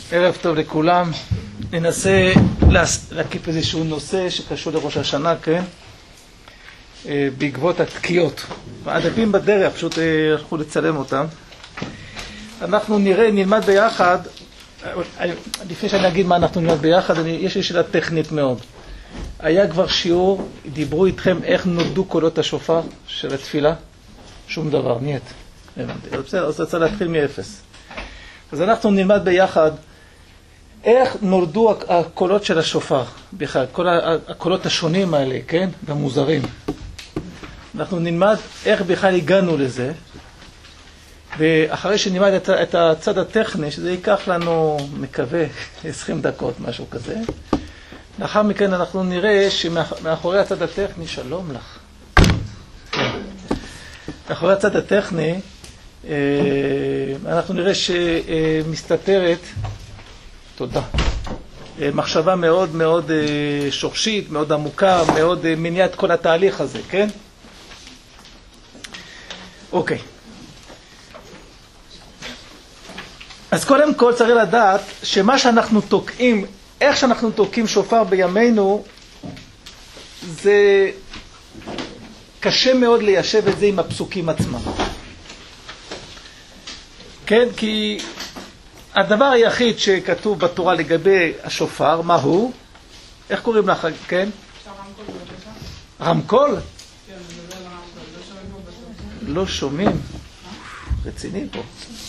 ערב טוב לכולם. ננסה להקיף איזשהו נושא שקשור לראש השנה, כן? בעקבות התקיעות. הדפים בדרך, פשוט הלכו לצלם אותם. אנחנו נלמד ביחד, לפני שאני אגיד מה אנחנו נלמד ביחד, יש לי שאלה טכנית מאוד. היה כבר שיעור, דיברו איתכם איך נולדו קולות השופר של התפילה? שום דבר, נייט. הבנתי. בסדר, אז צריך להתחיל מאפס. אז אנחנו נלמד ביחד איך נולדו הקולות של השופר, בכלל, כל הקולות השונים האלה, כן? והמוזרים. אנחנו נלמד איך בכלל הגענו לזה, ואחרי שנלמד את הצד הטכני, שזה ייקח לנו, מקווה, 20 דקות, משהו כזה, לאחר מכן אנחנו נראה שמאחורי הצד הטכני, שלום לך. מאחורי הצד הטכני, אנחנו נראה שמסתתרת, תודה, מחשבה מאוד מאוד שורשית, מאוד עמוקה, מאוד מניעה את כל התהליך הזה, כן? אוקיי. אז קודם כל צריך לדעת שמה שאנחנו תוקעים, איך שאנחנו תוקעים שופר בימינו, זה קשה מאוד ליישב את זה עם הפסוקים עצמם. כן, כי הדבר היחיד שכתוב בתורה לגבי השופר, מה הוא? איך קוראים לך, כן? רמקול? לא שומעים. רציני פה.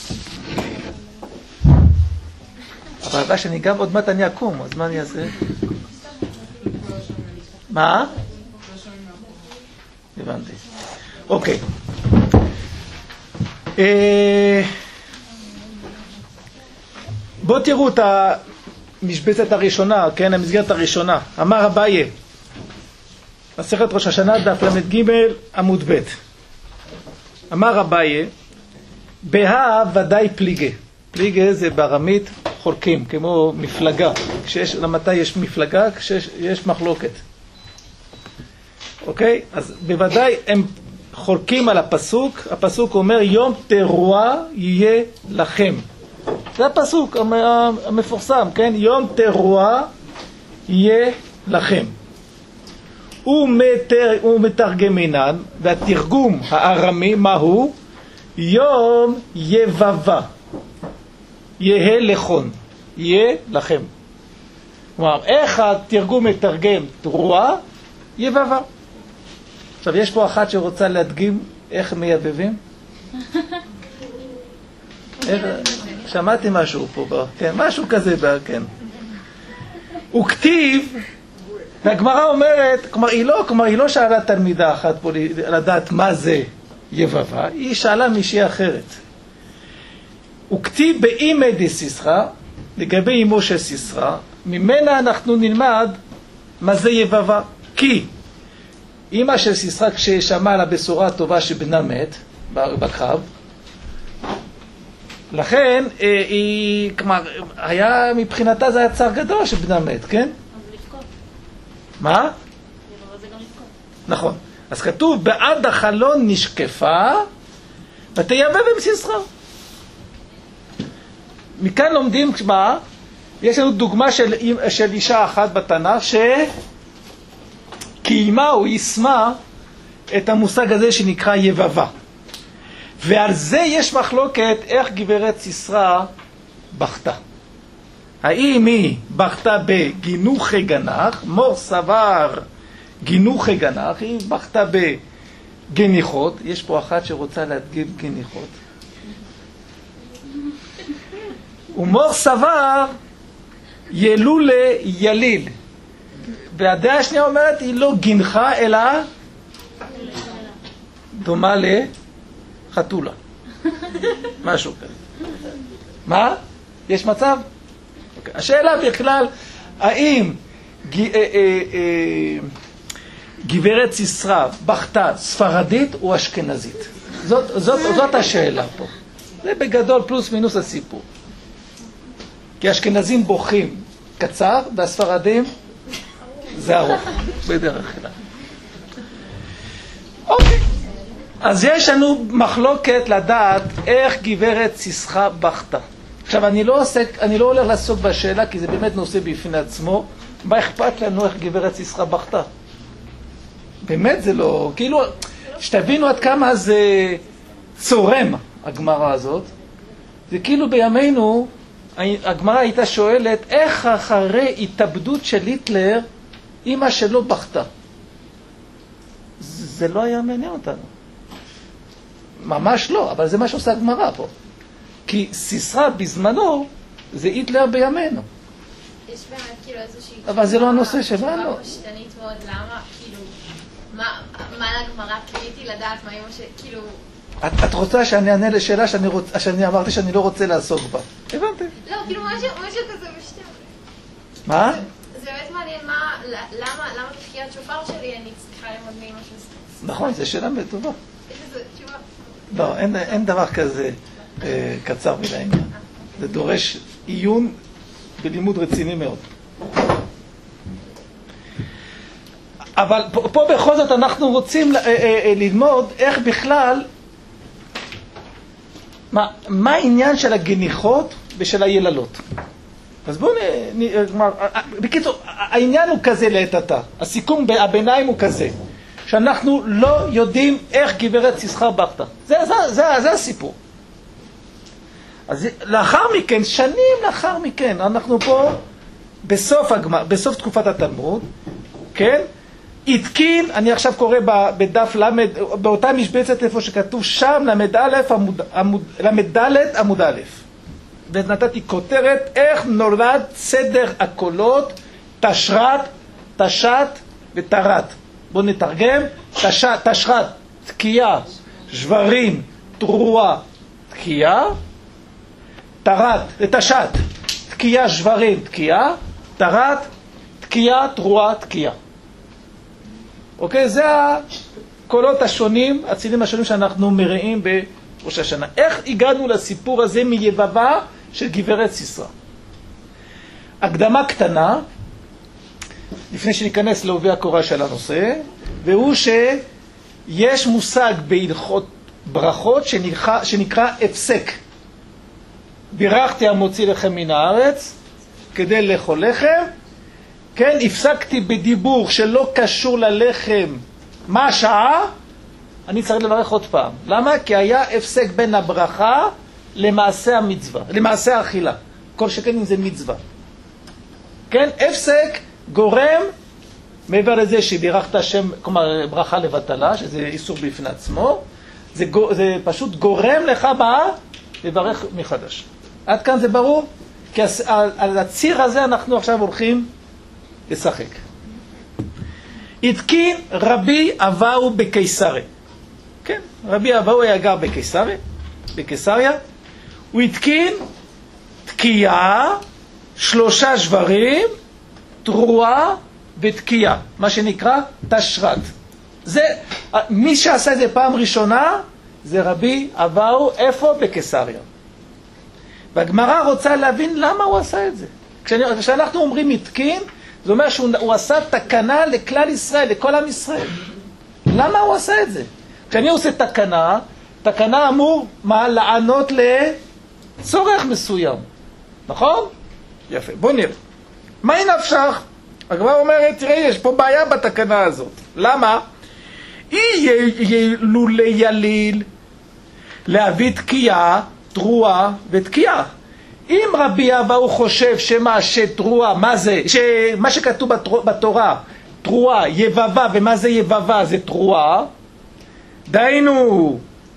אבל הבא שאני גם עוד מעט אני אקום, אז מה אני אעשה? מה? הבנתי. אוקיי. בואו תראו את המשבצת הראשונה, כן, המסגרת הראשונה. אמר אביי, מסכת ראש השנה, דף ל"ג עמוד ב'. אמר אביי, בה ודאי פליגה. פליגה זה בארמית חולקים, כמו מפלגה. למתי יש מפלגה? כשיש מחלוקת. אוקיי? אז בוודאי הם חולקים על הפסוק. הפסוק אומר, יום תרועה יהיה לכם. זה הפסוק המפורסם, כן? יום תרועה יהיה לכם. הוא מתרגמנן, והתרגום הארמי, מהו? יום יבבה. יהיה לכון. יהיה לכם. כלומר, איך התרגום מתרגם תרועה? יבבה. עכשיו, יש פה אחת שרוצה להדגים איך מייבבים? שמעתי משהו פה, כן, משהו כזה, כן. הוא כתיב, והגמרא אומרת, כלומר, היא לא שאלה תלמידה אחת פה לדעת מה זה יבבה, היא שאלה מישהי אחרת. הוא כתיב באימא דסיסרא, לגבי אמו של סיסרא, ממנה אנחנו נלמד מה זה יבבה. כי אמא של סיסרא, כששמעה על הבשורה הטובה שבנה מת בקרב, לכן היא, כלומר, היה מבחינתה זה היה צער גדול שבנה מת, כן? אז לבכות. מה? יבבה זה גם לבכות. נכון. אז כתוב, בעד החלון נשקפה, ותייבב עם סיסרא. מכאן לומדים, מה? יש לנו דוגמה של אישה אחת בתנ"ך שקיימה או יישמה את המושג הזה שנקרא יבבה. ועל זה יש מחלוקת איך גברת סיסרא בכתה. האם היא בכתה בגינוחי גנח, מור סבר גינוחי גנח, היא בכתה בגניחות, יש פה אחת שרוצה להדגים גניחות. ומור סבר ילולה יליל. והדעה השנייה אומרת היא לא גינחה אלא דומה לחתולה. משהו כזה. מה? יש מצב? השאלה בכלל, האם גברת סיסרא בכתה ספרדית או אשכנזית? זאת השאלה פה. זה בגדול פלוס מינוס הסיפור. כי אשכנזים בוכים קצר, והספרדים זה ארוך, בדרך כלל. אוקיי. אז יש לנו מחלוקת לדעת איך גברת סיסרא בכתה. עכשיו, אני לא הולך לעסוק בשאלה, כי זה באמת נושא בפני עצמו. מה אכפת לנו איך גברת סיסרא בכתה? באמת זה לא... כאילו, שתבינו עד כמה זה צורם, הגמרא הזאת. זה כאילו בימינו, הגמרא הייתה שואלת, איך אחרי התאבדות של היטלר, אמא שלו בכתה? זה לא היה מעניין אותנו. ממש לא, אבל זה מה שעושה הגמרא פה. כי סיסרא בזמנו זה היטלר בימינו. יש באמת כאילו איזושהי... אבל זה לא הנושא שלנו. תשובה פשטנית מאוד, למה, כאילו, מה לגמרא קריטי לדעת מה אמא כאילו... את רוצה שאני אענה לשאלה שאני אמרתי שאני לא רוצה לעסוק בה. הבנתי. לא, כאילו משהו כזה בשתי... מה? זה באמת מעניין למה בתחילת שופר שלי אני צריכה ללמוד מאמא של... נכון, זו שאלה טובה. יש איזו תשובה. לא, אין דבר כזה קצר מדי העניין. זה דורש עיון בלימוד רציני מאוד. אבל פה בכל זאת אנחנו רוצים ללמוד איך בכלל, מה העניין של הגניחות ושל היללות. אז בואו נאמר, בקיצור, העניין הוא כזה לעת עתה, הסיכום הביניים הוא כזה, שאנחנו לא יודעים איך גברת סיסרא בכתה. זה הסיפור. אז לאחר מכן, שנים לאחר מכן, אנחנו פה בסוף תקופת התלמוד, כן? התקין, אני עכשיו קורא בדף למד, באותה משבצת איפה שכתוב שם, למד ד' עמוד א'. ונתתי כותרת, איך נולד סדר הקולות, תשרת, תשת ותרת. בואו נתרגם, תשרת, תקיעה, שברים, תרועה, תקיעה, תרת, תשת, תקיעה, שברים, תקיעה, תרת, תקיעה, תרועה, תקיעה. אוקיי? זה הקולות השונים, הצילים השונים שאנחנו מראים בראש השנה. איך הגענו לסיפור הזה מיבבה של גברת סיסרא? הקדמה קטנה, לפני שניכנס לעובי הקורה של הנושא, והוא שיש מושג בהלכות ברכות שנקרא הפסק. בירכתי המוציא לכם מן הארץ כדי לאכול לחם, כן, הפסקתי בדיבור שלא קשור ללחם, מה השעה? אני צריך לברך עוד פעם. למה? כי היה הפסק בין הברכה למעשה המצווה, למעשה האכילה. כל שכן אם זה מצווה. כן, הפסק גורם, מעבר לזה שבירכת השם, כלומר ברכה לבטלה, שזה איסור בפני עצמו, זה פשוט גורם לך לברך מחדש. עד כאן זה ברור? כי על הציר הזה אנחנו עכשיו הולכים לשחק. התקין רבי אבאו בקיסריה. כן, רבי אבאו היה גר בקיסריה. הוא התקין תקיעה, 3 שברים, תרועה ותקיעה, מה שנקרא תשרת. זה, מי שעשה את זה פעם ראשונה, זה רבי אבאו, איפה? בקיסריה. והגמרא רוצה להבין למה הוא עשה את זה. כשאנחנו אומרים התקין, זה אומר שהוא עשה תקנה לכלל ישראל, לכל עם ישראל. למה הוא עשה את זה? כשאני עושה תקנה אמור מה? לענות לצורך מסוים. נכון? יפה, בוא נראה. מה היא נפשך? הגמרא אומרת, תראה, יש פה בעיה בתקנה הזאת. למה? היא ילולי יליל להביא תקיעה, תרועה ותקיעה. אם רבי אבאו חושב שתרועה, מה זה? שמה שכתוב בתורה, תרועה, יבבה, ומה זה יבבה? זה תרועה. דהיינו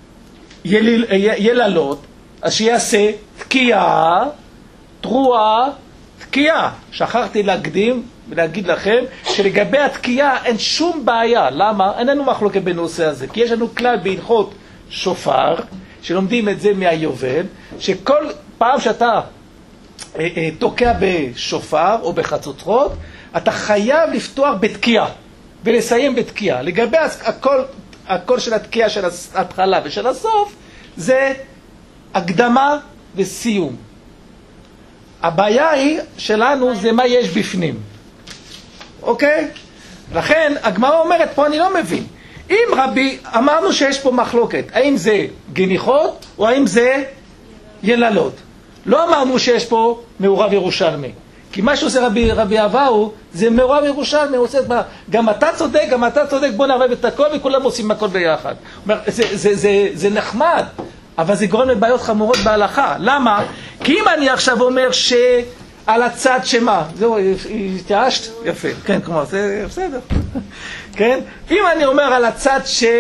יללות, אז שיעשה תקיעה, תרועה, תקיעה. שכחתי להקדים ולהגיד לכם שלגבי התקיעה אין שום בעיה. למה? איננו מחלוקת בנושא הזה. כי יש לנו כלל בהלכות שופר, שלומדים את זה מהיובל, שכל פעם שאתה תוקע בשופר או בחצוצרות, אתה חייב לפתוח בתקיעה ולסיים בתקיעה. לגבי הכל של התקיעה של ההתחלה ושל הסוף, זה הקדמה וסיום. הבעיה היא שלנו זה מה יש בפנים. אוקיי? לכן הגמרא אומרת, פה אני לא מבין. אם רבי, אמרנו שיש פה מחלוקת, האם זה גניחות או האם זה יללות. לא אמרנו שיש פה מעורב ירושלמי. כי מה שעושה רבי אבאו, זה מעורב ירושלמי, הוא עושה את מה? גם אתה צודק, בוא נערב את הכל, וכולם עושים הכל ביחד. זה נחמד, אבל זה גורם לבעיות חמורות בהלכה. למה? כי אם אני עכשיו אומר שעל הצד שמה, זהו, התייאשת? יפה, כן, כלומר, זה בסדר. כן? אם אני אומר על הצד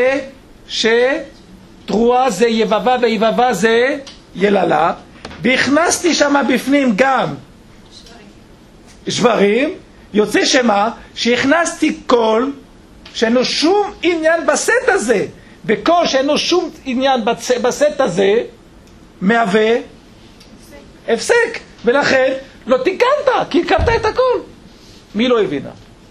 שתרועה זה יבבה ויבבה זה יללה, והכנסתי שם בפנים גם שברים, יוצא שמה? שהכנסתי קול שאין לו שום עניין בסט הזה, וקול שאין לו שום עניין בסט הזה מהווה הפסק, ולכן לא תיקנת, כי הקמת את הכל. מי לא הבינה?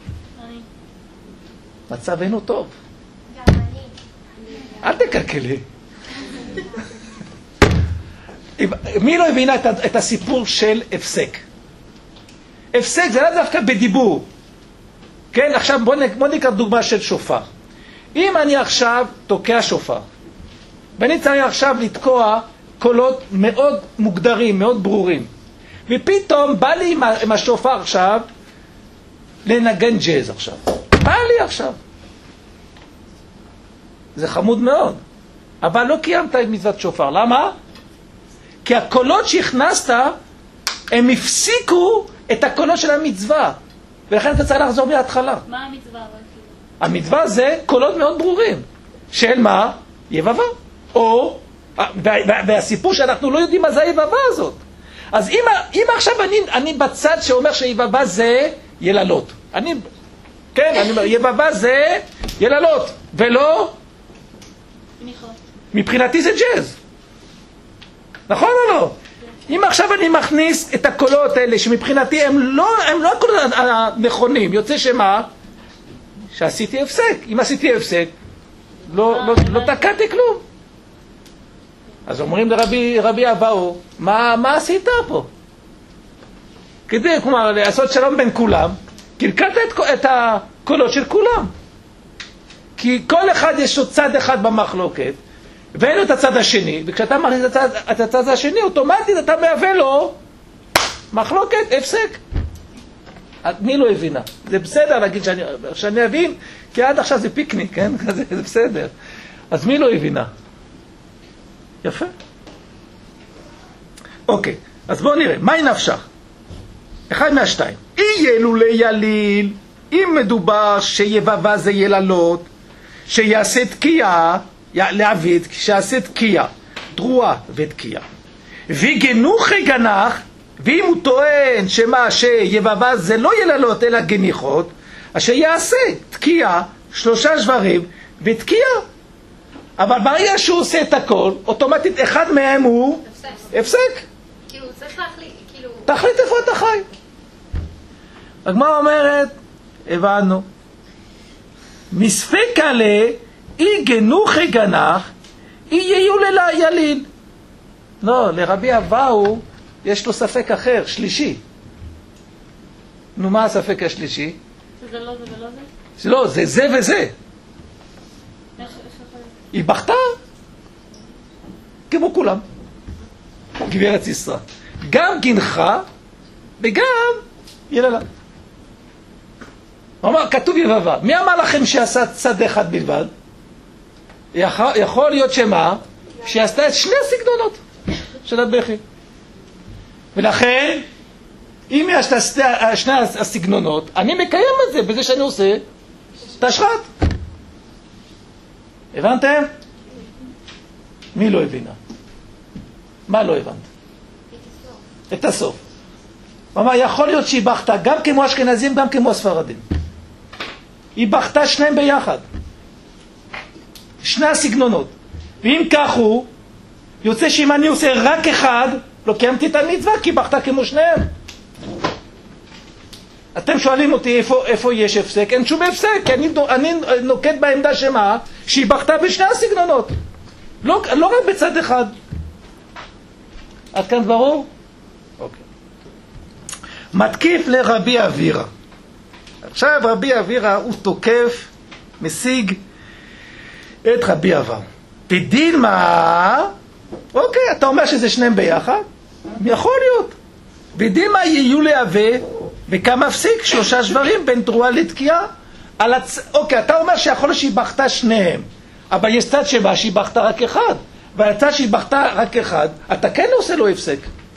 מצבנו טוב. גם אני. אל תקלקלי. מי לא הבינה את הסיפור של הפסק? הפסק זה לא דווקא בדיבור. כן, עכשיו בוא ניקח דוגמה של שופר. אם אני עכשיו תוקע שופר, ואני צריך עכשיו לתקוע קולות מאוד מוגדרים, מאוד ברורים, ופתאום בא לי עם השופר עכשיו לנגן ג'אז עכשיו. בא לי עכשיו. זה חמוד מאוד. אבל לא קיימת את מצוות שופר. למה? כי הקולות שהכנסת, הם הפסיקו את הקולות של המצווה. ולכן אתה צריך לחזור מההתחלה. מה המצווה? המצווה זה קולות מאוד ברורים. של מה? יבבה. או, והסיפור שאנחנו לא יודעים מה זה היבבה הזאת. אז אם עכשיו אני בצד שאומר שיבבה זה יללות. כן, אני אומר, יבבה זה יללות. ולא? מבחינתי זה ג'אז. נכון או לא? אם עכשיו אני מכניס את הקולות האלה שמבחינתי הם לא הקולות הנכונים, יוצא שמה? שעשיתי הפסק. אם עשיתי הפסק, לא תקעתי כלום. אז אומרים לרבי אבאו, מה עשית פה? כדי, כלומר, לעשות שלום בין כולם, קלקלת את הקולות של כולם. כי כל אחד יש לו צד אחד במחלוקת, ואין לו את הצד השני, וכשאתה מכניס את הצד השני, אוטומטית אתה מהווה לו מחלוקת, הפסק. מי לא הבינה? זה בסדר להגיד שאני אבין, כי עד עכשיו זה פיקניק, כן? זה בסדר. אז מי לא הבינה? יפה. אוקיי, אז בואו נראה, מהי נפשך? אחד מהשתיים. יהיה לולי יליל, אם מדובר שיבבה זה יללות, שיעשה תקיעה, לעביד, שיעשה תקיעה, תרועה ותקיעה. וגנוחי גנח, ואם הוא טוען שמה שיבבה זה לא יללות אלא גניחות, אשר יעשה תקיעה, 3 שברים ותקיעה. אבל ברגע שהוא עושה את הכל, אוטומטית אחד מהם הוא הפסק. כאילו, צריך להחליט, כאילו... תחליט איפה אתה חי. הגמרא אומרת, הבנו. מספק עלה, אי גנוחי גנח, אי יהיו יליל. לא, לרבי אבאו יש לו ספק אחר, שלישי. נו, מה הספק השלישי? זה לא זה ולא זה? לא, זה זה וזה. היא בכתה כמו כולם. גברת סיסרא. גם גנחה וגם יללה. הוא אמר, כתוב יבבה. מי אמר לכם שעשה צד אחד בלבד? יכול להיות שמה? שעשתה את 2 הסגנונות של הבכי. ולכן, אם יש את 2 הסגנונות, אני מקיים את זה בזה שאני עושה את השחת. הבנתם? מי לא הבינה? מה לא הבנת? את הסוף. הוא אמר, יכול להיות שהיא בכתה גם כמו אשכנזים, גם כמו הספרדים. היא בכתה 2 ביחד. 2 הסגנונות. ואם כך הוא, יוצא שאם אני עושה רק אחד, לא קיימתי את המצווה, כי בכתה כמו 2. אתם שואלים אותי איפה יש הפסק? אין שום הפסק, כי אני נוקט בעמדה שמה, שהיא בכתה ב2 הסגנונות. לא רק בצד אחד. עד כאן ברור? אוקיי. מתקיף לרבי אבירה. עכשיו רבי אבירה הוא תוקף, משיג את רבי אבאו. תדין מה? אוקיי, אתה אומר שזה 2 ביחד, יכול להיות. ודימה יהיו להווה, וכמה מפסיק 3 שברים בין תרועה לתקיעה. אוקיי, אתה אומר שיכול להיות שהיא בכתה שניהם, אבל יש צד שבה שהיא בכתה רק אחד, והצד שהיא בכתה רק אחד, אתה כן עושה לו הפסק.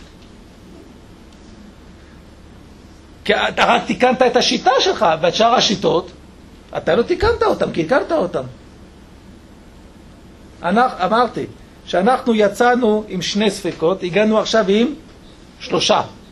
כי אתה רק תיקנת את השיטה שלך, ואת שאר השיטות, אתה לא תיקנת אותם, כי הכרת אותם. אמרתי, שאנחנו יצאנו עם 2 ספקות, הגענו עכשיו עם 3.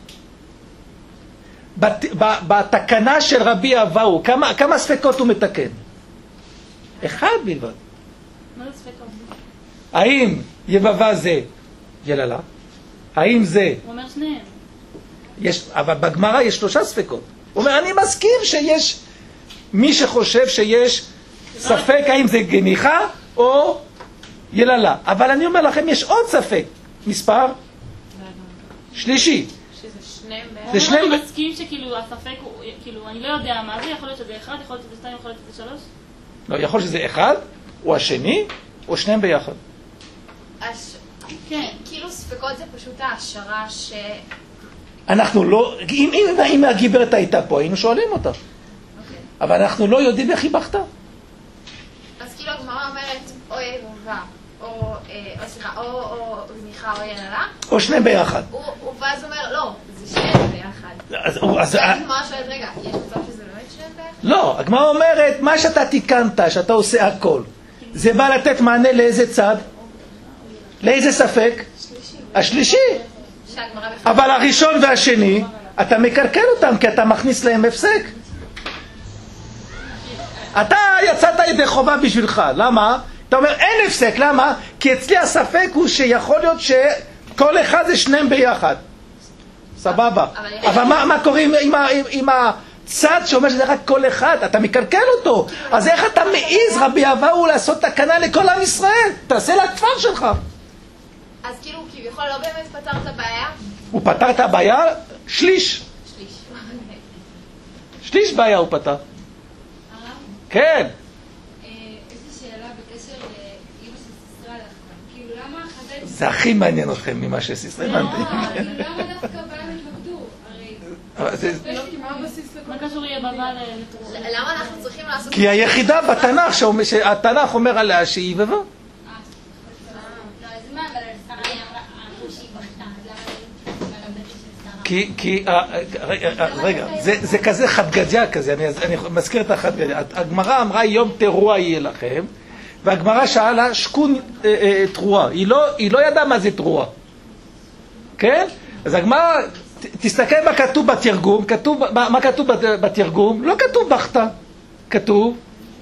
בתקנה של רבי אבאו, כמה ספקות הוא מתקן? 1 בלבד. מה זה ספקות? האם יבבה זה יללה? האם זה... הוא אומר שניהם. אבל בגמרא יש 3 ספקות. הוא אומר, אני מסכים שיש מי שחושב שיש ספק האם זה גניחה או יללה. אבל אני אומר לכם, יש עוד ספק. מספר? שלישי. זה שניהם. אני מסכים שכאילו הספק הוא, כאילו, אני לא יודע מה זה, יכול להיות שזה 1, יכול להיות שזה 2, יכול להיות שזה 3? לא, יכול להיות שזה 1, או השני, או שניהם ביחד. כן. כאילו ספקות זה פשוט ההשערה ש... אנחנו לא, אם הגיברת הייתה פה, היינו שואלים אותה. אבל אנחנו לא יודעים איך היא בכתה. אז כאילו הגמרא אומרת, או יבבה, או זניחה, או יללה. או שניהם ביחד. ואז אומר, לא, זה שניהם ביחד. אז הגמרא שואלת, רגע, יש מצב שזה לא את שניהם ביחד? לא, הגמרא אומרת, מה שאתה תיקנת, שאתה עושה הכל, זה בא לתת מענה לאיזה צד? לאיזה ספק? השלישי. אבל הראשון והשני, אתה מקלקל אותם, כי אתה מכניס להם הפסק. אתה יצאת ידי חובה בשבילך, למה? אתה אומר, אין הפסק, למה? כי אצלי הספק הוא שיכול להיות שכל אחד זה שניהם ביחד. סבבה. אבל מה קורה עם הצד שאומר שזה רק כל אחד? אתה מקלקל אותו. אז איך אתה מעיז, רבי אבאו, לעשות תקנה לכל עם ישראל? תעשה לכפר שלך. אז כאילו, כביכול לא באמת פתר את הבעיה? הוא פתר את הבעיה? שליש. שליש בעיה הוא פתר. כן. איזו שאלה בקשר לאמא של סיסרא דווקא. כאילו, למה החז"ל... זה הכי מעניין אתכם ממה שסיסרא הבנתי. למה דווקא בהם התמקדו? הרי... מה קשור יבבה לתרועה? למה אנחנו צריכים לעשות... כי היחידה בתנ"ך, שהתנ"ך אומר עליה שהיא יבבה. לא, אז מה, אבל שרה היא אמרה שהיא בכתה, אז למה היא... רגע, זה כזה חדגדיה כזה, אני מזכיר את החדגדיה. הגמרא אמרה יום תרועה יהיה לכם, והגמרא שאלה שקון תרועה. היא לא ידעה מה זה תרועה. כן? אז הגמרא, תסתכל מה כתוב בתרגום. מה כתוב בתרגום? לא כתוב בכתה. כתוב?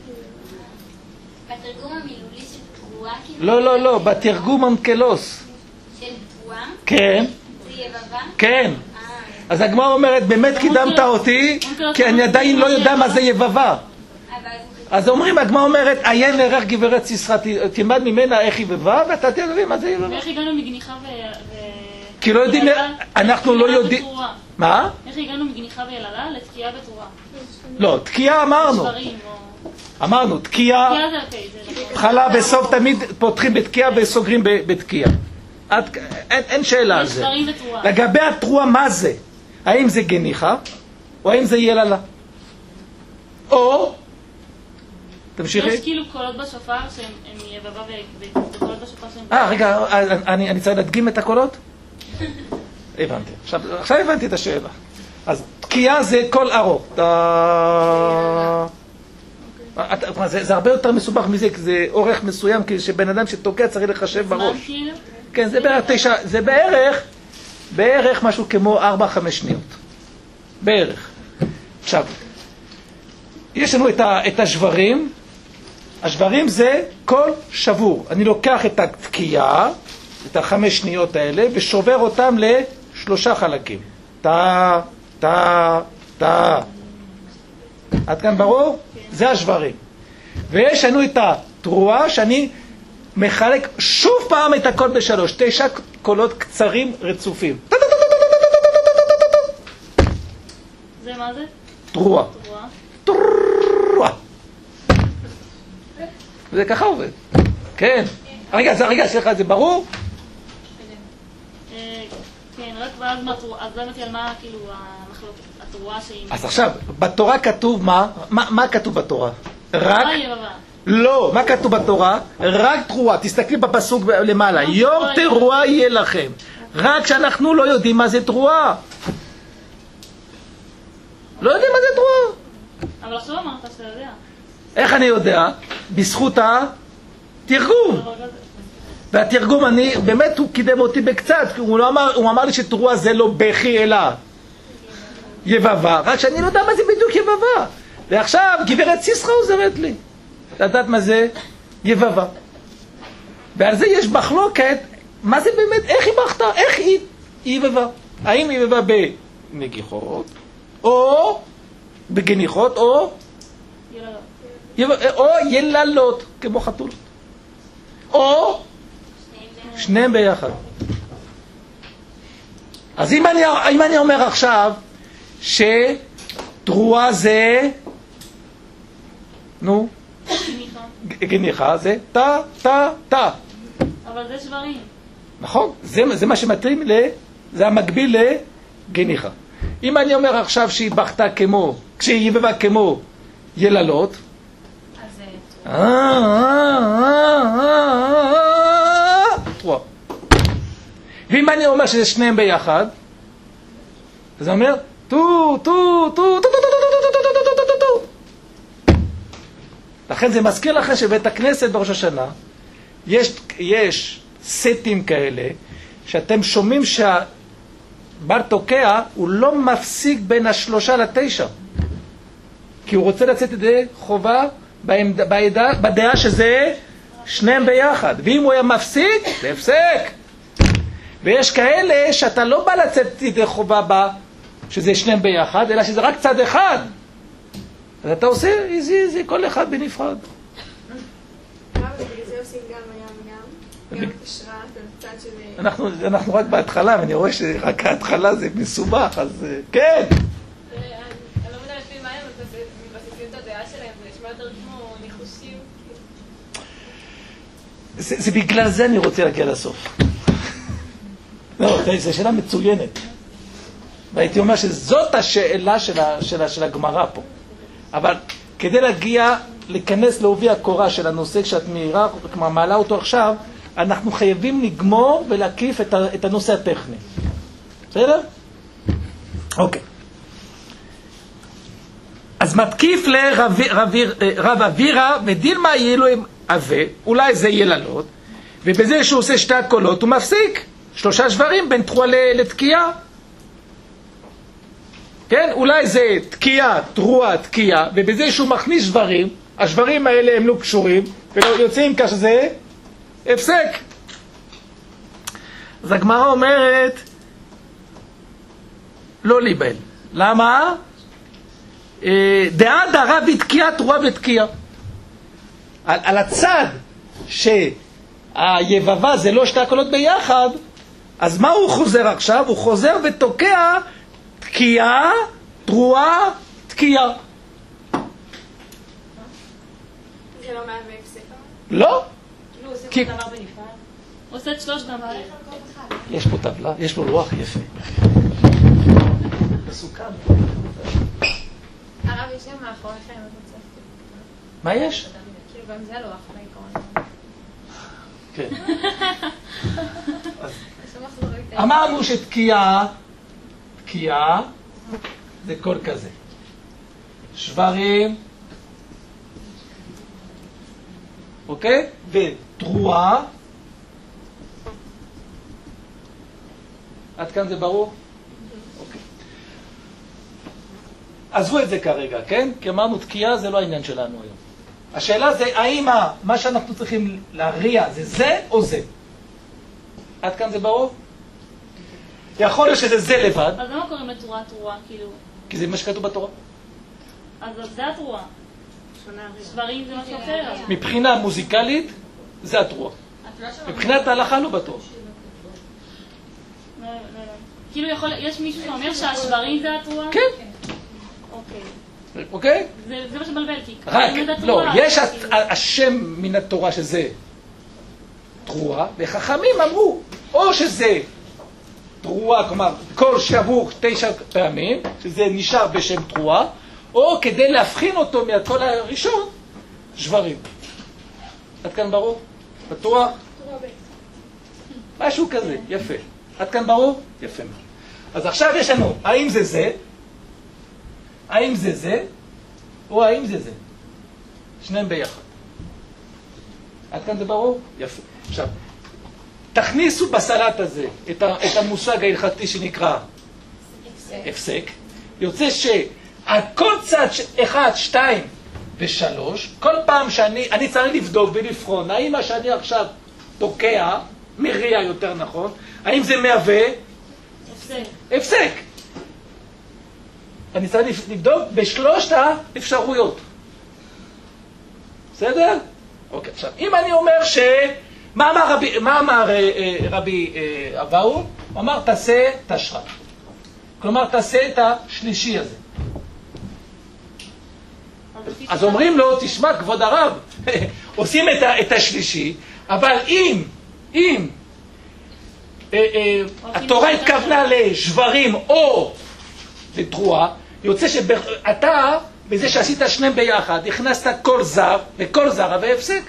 בתרגום המילולי של תרועה? לא, בתרגום אונקלוס. של תרועה? כן. זה יבבה? כן. אז הגמרא אומרת, באמת קידמת אותי, כי אני עדיין לא יודע מה זה יבבה. אז אומרים, הגמרא אומרת, עיין ערך גברת סיסרא, תלמד ממנה איך יבבה, ואתה תבין מה זה יבבה. ואיך הגענו מגניחה כי לא יודעים, אנחנו לא יודעים... מה? איך הגענו מגניחה ויללה לתקיעה בתרועה? לא, תקיעה אמרנו. אמרנו, תקיעה, התחלה בסוף תמיד פותחים בתקיעה וסוגרים בתקיעה. אין שאלה על זה. לגבי התרועה, מה זה? האם זה גניחה, או האם זה יללה? או, תמשיכי. יש כאילו קולות בשופר שהם יבבה וקולות בשופר שהם... רגע, אני צריך להדגים את הקולות? הבנתי. עכשיו הבנתי את השאלה. אז תקיעה זה קול ארוך. זה הרבה יותר מסובך מזה, כי זה אורך מסוים, כי שבן אדם שתוקע צריך לחשב בראש. כן, זה בערך משהו כמו 4-5 שניות. בערך. עכשיו, יש לנו את השברים. השברים זה קול שבור. אני לוקח את התקיעה, את 5 שניות האלה, ושובר אותם ל3 חלקים. תא. עד כאן ברור? זה השברים. ויש לנו את התרועה שאני מחלק שוב פעם את הכל ב3. 9 קולות קצרים רצופים. זה מה זה? תרועה. תרועה. וזה ככה עובד. כן. רגע, סליחה, זה ברור? כן. רק ואז אז לא הבנתי על מה כאילו המחלוקת, התרועה שהיא... אז עכשיו, בתורה כתוב מה? מה כתוב בתורה? רק... לא, מה כתוב בתורה? רק תרועה. תסתכלי בפסוק למעלה. יום תרועה יהיה לכם. רק שאנחנו לא יודעים מה זה תרועה. לא יודעים מה זה תרועה. אבל עכשיו אמרת שאתה יודע. איך אני יודע? בזכות התרגום. והתרגום, באמת הוא קידם אותי בקצת. הוא אמר לי שתרועה זה לא בכי אלא יבבה. רק שאני לא יודע מה זה בדיוק יבבה. ועכשיו גברת סיסחה עוזרת לי לדעת מה זה יבבה. ועל זה יש מחלוקת, מה זה באמת, איך היא בכתה, איך היא יבבה. האם היא יבבה בנגיחות, או בגניחות, או יללות, כמו חתולות. או שניהם ביחד. אז אם אני אומר עכשיו שתרועה זה גניחה זה תא, תא, תא. אבל זה שברים. נכון, זה מה שמתאים זה המקביל לגניחה. אם אני אומר עכשיו שהיא בכתה כמו, כשהיא יבבה כמו יללות, תרועה. ואם אני אומר שזה שניהם ביחד, אז אני אומר טו, טו, טו, טו, טו, טו, טו, טו, טו. לכן זה מזכיר לכם שבית הכנסת בראש השנה יש סטים כאלה שאתם שומעים שהבר תוקע הוא לא מפסיק בין 3 ל-9 כי הוא רוצה לצאת ידי חובה בדעה שזה שניהם ביחד, ואם הוא היה מפסיק זה הפסק. ויש כאלה שאתה לא בא לצאת ידי חובה שזה שניהם ביחד אלא שזה רק צד אחד, אז אתה עושה איזי כל אחד בנפרד. בגלל זה עושים גם הים גם קשרה, הצד של... אנחנו רק בהתחלה, ואני רואה שרק ההתחלה זה מסובך, אז כן. אני לא מבינה לפי מה הם מבססים את הדעה שלהם, זה נשמע יותר כמו ניחושים. זה בגלל זה אני רוצה להגיע לסוף. לא, זו שאלה מצוינת. והייתי אומר שזאת השאלה של הגמרא פה. אבל כדי להיכנס לעובי הקורה של הנושא כשאת מהירה, כלומר מעלה אותו עכשיו, אנחנו חייבים לגמור ולהקיף את הנושא הטכני. בסדר? אוקיי. אז מתקיף לרב אבירה ודילמה יהילו עם עווה, אולי זה יללות, ובזה שהוא עושה 2 קולות הוא מפסיק 3 שברים בין תרועה לתקיעה. כן? אולי זה תקיעה, תרועה, תקיעה, ובזה שהוא מכניס שברים, השברים האלה הם לא קשורים, ויוצאים כך שזה הפסק. אז הגמרא אומרת, לא ליבל. למה? דעה דרה בתקיעה, תרועה ותקיעה. על הצד שהיבבה זה לא 2 קולות ביחד, אז מה הוא חוזר עכשיו? הוא חוזר ותוקע תקיעה, תרועה, תקיעה. זה לא מהווה הפסק? לא. הוא עושה כל דבר בנפרד? הוא עושה את 3 דברים. יש פה טבלה, יש פה לוח יפה. מסוכן. הרב יש שם מאחוריכם, את רוצה? מה יש? כאילו גם זה לוח בעיקרון. כן. אמרנו שתקיעה, תקיעה זה קול כזה. שברים, אוקיי? ותרועה. עד כאן זה ברור? אוקיי. עזבו את זה כרגע, כן? כי אמרנו תקיעה זה לא העניין שלנו היום. השאלה זה האם מה שאנחנו צריכים להריע זה או זה? עד כאן זה ברור? יכול להיות שזה זה לבד. אז למה קוראים לתרועה תרועה, כאילו? כי זה מה שכתוב בתורה. אז זה התרועה. שברים זה משהו אחר. מבחינה מוזיקלית זה התרועה. מבחינת ההלכה לא בטוח. כאילו יש מישהו שאומר שהשברים זה התרועה? כן. אוקיי. אוקיי? זה מה שבלבל, כי רק, לא, יש השם מן התורה שזה תרועה, וחכמים אמרו, או שזה תרועה, כלומר כל שבור 9 פעמים, שזה נשאר בשם תרועה, או כדי להבחין אותו מהקול הראשון, שברים. עד כאן ברור? בטוח? משהו כזה, יפה. עד כאן ברור? יפה מאוד. אז עכשיו יש לנו, האם זה זה? האם זה זה? או האם זה זה? שניהם ביחד. עד כאן זה ברור? יפה. עכשיו, תכניסו בסלט הזה את המושג ההלכתי שנקרא הפסק. יוצא שהכל צד 1, 2 ו3, כל פעם שאני צריך לבדוק ולבחון, האם מה שאני עכשיו תוקע, מריע יותר נכון, האם זה מהווה? הפסק. הפסק. אני צריך לבדוק בשלושת האפשרויות. בסדר? אוקיי, עכשיו, אם אני אומר מה אמר רבי אבאו? הוא אמר, תעשה תשרת. כלומר, תעשה את השלישי הזה. אז אומרים לו, תשמע, כבוד הרב, עושים את השלישי, אבל אם התורה התכוונה לשברים או לתרועה, יוצא שאתה, בזה שעשית שניהם ביחד, הכנסת כל זר וכל זרה והפסק.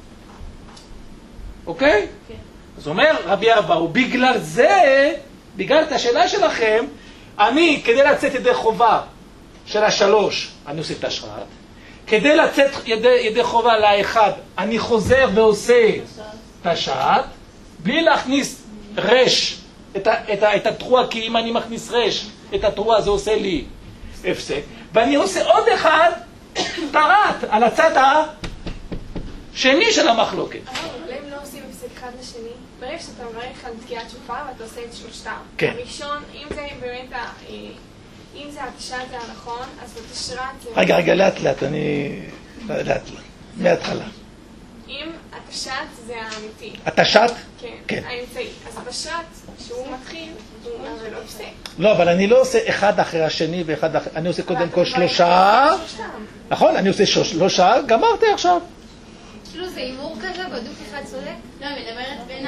אוקיי? כן. אז אומר רבי אבאו, בגלל זה, בגלל את השאלה שלכם, אני, כדי לצאת ידי חובה של השלוש, אני עושה את השרת. כדי לצאת ידי חובה לאחד, אני חוזר ועושה את השרת, בלי להכניס רש, את התרועה, כי אם אני מכניס רש, את התרועה זה עושה לי הפסק. ואני עושה עוד אחד, תרת, על הצד השני של המחלוקת. אבל הם לא עושים הפסק אחד לשני. ברגע שאתה מברך על תקיעת שופר ואתה עושה את שלושתם. כן. הראשון, אם זה באמת, אם זה התשעת הנכון, אז בתשרת זה... רגע, לאט, אני... לאט, מההתחלה. אם התשת זה האמיתי. התשת? כן, האמצעי. אז התשת, שהוא מתחיל, הוא אומר לא הפסק. לא, אבל אני לא עושה אחד אחרי השני ואחד אחרי... אני עושה קודם כל שלושה. נכון, אני עושה שלושה, גמרתי עכשיו. כאילו זה אימור כזה, בדוק אחד צודק? לא, היא מדברת בין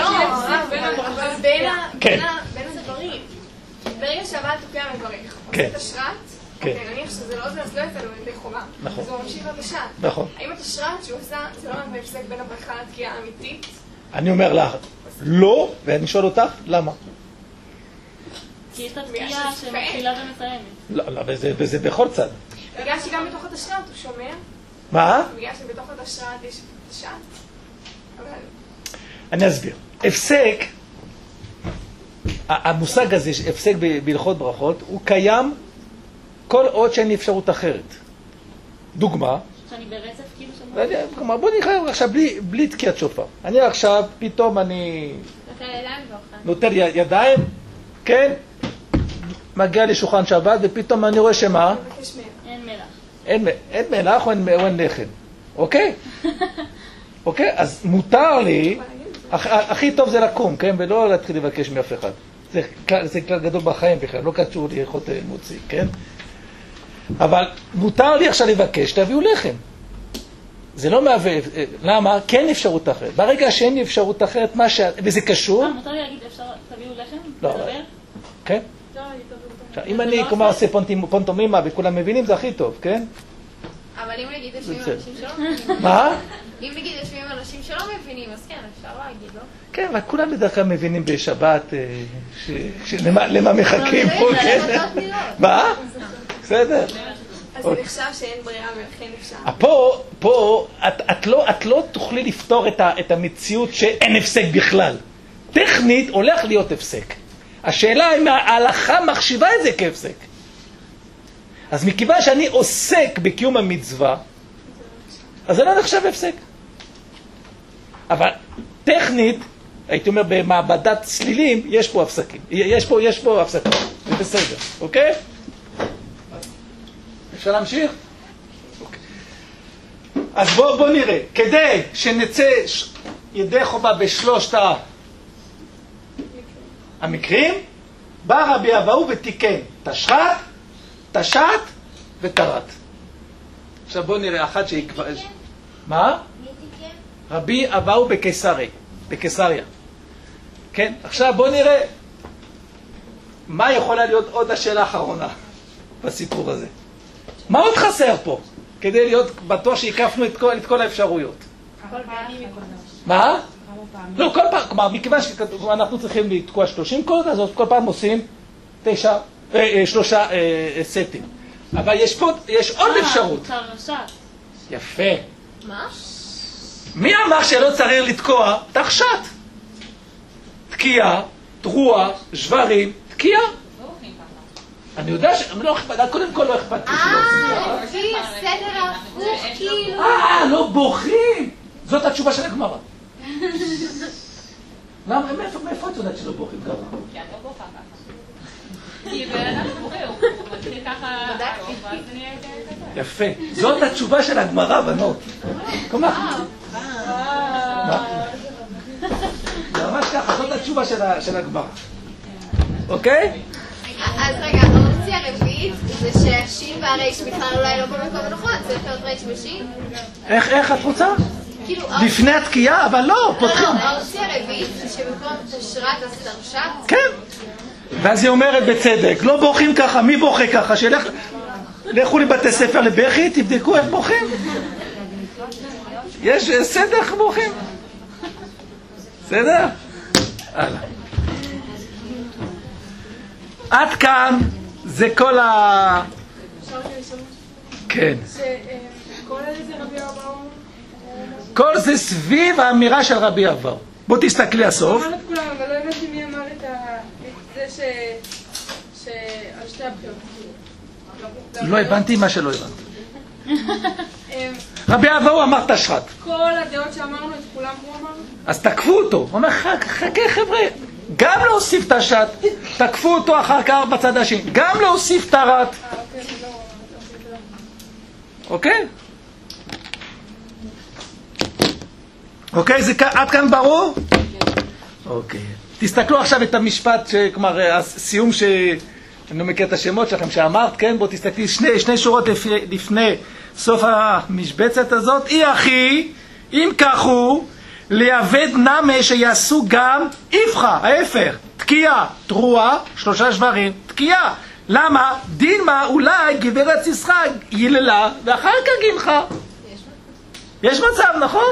בין הדברים. ברגע שהבעל תוקע מברך, עושה את השרת, נניח שזה לא זה, אז לא יצא לו ידי חובה. אז הוא ממשיך לתשת. נכון. האם את השרת שהוא עושה, זה לא מבפסק בין הברכה לתקיעה האמיתית? אני אומר לך, לא, ואני שואל אותך, למה? כי יש את התקיעה שמתחילה ומסיימת. לא, וזה בכל צד. בגלל שגם בתוך התשרת הוא שומע. מה? בגלל שבתוך התשרת יש תשת. אני אסביר. הפסק, המושג הזה, הפסק בהלכות ברכות, הוא קיים כל עוד שאין לי אפשרות אחרת. דוגמה. שאני ברצף כאילו כלומר, בוא נקרא עכשיו בלי תקיעת שופר. אני עכשיו, פתאום אני... נוטל ידיים, כן? מגיע לשולחן שבת, ופתאום אני רואה שמה? אין מלח. אין מלח או אין לחם. אוקיי? אוקיי? אז מותר לי, הכי טוב זה לקום, כן? ולא להתחיל לבקש מאף אחד. זה כלל גדול בחיים בכלל, לא קשור להלכות מוציא, כן? אבל מותר לי עכשיו לבקש, תביאו לחם. זה לא מהווה, למה? כן אפשרות אחרת. ברגע שאין לי אפשרות אחרת, וזה קשור... מותר לי להגיד, תביאו לחם? לא, כן? אם אני כלומר עושה פונטומימה וכולם מבינים, זה הכי טוב, כן? אבל אם נגיד יושבים אנשים שלא מבינים... מה? אם נגיד יושבים אנשים שלא מבינים, אז כן, אפשר להגיד, לא? כן, אבל כולם בדרך כלל מבינים בשבת למה מחכים פה, כן? מה? בסדר. אז זה נחשב שאין ברירה ולכן אפשר. פה את לא תוכלי לפתור את המציאות שאין הפסק בכלל. טכנית הולך להיות הפסק. השאלה אם ההלכה מחשיבה את זה כהפסק. אז מכיוון שאני עוסק בקיום המצווה, אז זה לא נחשב הפסק. אבל טכנית, הייתי אומר במעבדת צלילים, יש פה הפסקים. יש פה הפסקים. זה בסדר, אוקיי? אפשר להמשיך? אוקיי. אז בוא נראה. כדי שנצא ידי חובה בשלושת המקרים, בא רבי אבאו ותיקן תשרת, תשת ותרת. עכשיו בוא נראה אחת שיקבע... מה? מי תיקן? רבי אבאו בקיסריה. כן? עכשיו בוא נראה. מה יכולה להיות עוד השאלה האחרונה בסיפור הזה? מה עוד חסר פה? כדי להיות בטוח שהקפנו את כל האפשרויות. מה? לא, כל פעם, כלומר, מכיוון שאנחנו צריכים לתקוע 30 קוד, אז כל פעם עושים 3 סטים. אבל יש עוד אפשרות. יפה. מה? מי אמר שלא צריך לתקוע? תחשת. תקיעה, תרועה, שברים, תקיעה. אני יודע לא אכפת, קודם כל לא אכפת לי שלא. לפי סדר הפוך כאילו. לא בוכים. זאת התשובה של הגמרא. למה? מאיפה את יודעת שלא בוכים ככה? כי את לא בוכה ככה. כי בן אדם בוכה, הוא מתחיל ככה, ואז אני כזה. יפה. זאת התשובה של הגמרא, בנות. כלומר. ממש ככה, זאת התשובה של הגמרא. אוקיי? אז רגע, האופציה הרביעית זה שהשין והריש בכלל אולי לא במקום הנכון, צריך להיות ריש ושין. איך את רוצה? לפני התקיעה, אבל לא, פותחים. האופציה הרביעית זה שבמקום תשרת אז תרשת. כן. ואז היא אומרת בצדק, לא בוכים ככה, מי בוכה ככה? לכו לבתי ספר לבכי, תבדקו איך בוכים. יש סדר איך בוכים. בסדר? הלאה. עד כאן זה כל כן. כל זה רבי אבאו? כל זה סביב האמירה של רבי אבאו. בוא תסתכלי הסוף. אמר את כולם, אבל לא הבנתי מי אמר את זה על שתי הבחירות. לא הבנתי מה שלא הבנתי. רבי אבאו אמר תשרת. כל הדעות שאמרנו, את כולם הוא אמר? אז תקפו אותו. הוא אומר, חכה חבר'ה, גם להוסיף תשת, תקפו אותו אחר כך בצד השני, גם להוסיף תרת. אוקיי? אוקיי, זה עד כאן ברור? אוקיי. תסתכלו עכשיו את המשפט, כלומר, הסיום אני לא מכיר את השמות שלכם שאמרת, כן? בוא תסתכלי שני שורות לפני סוף המשבצת הזאת. אי אחי, אם כך הוא, ליעבד נמה שיעשו גם איפכה, ההפך, תקיעה, תרועה, 3 שברים, תקיעה. למה? דילמה אולי גברת ישחק יללה ואחר כך גינחה. יש מצב, נכון?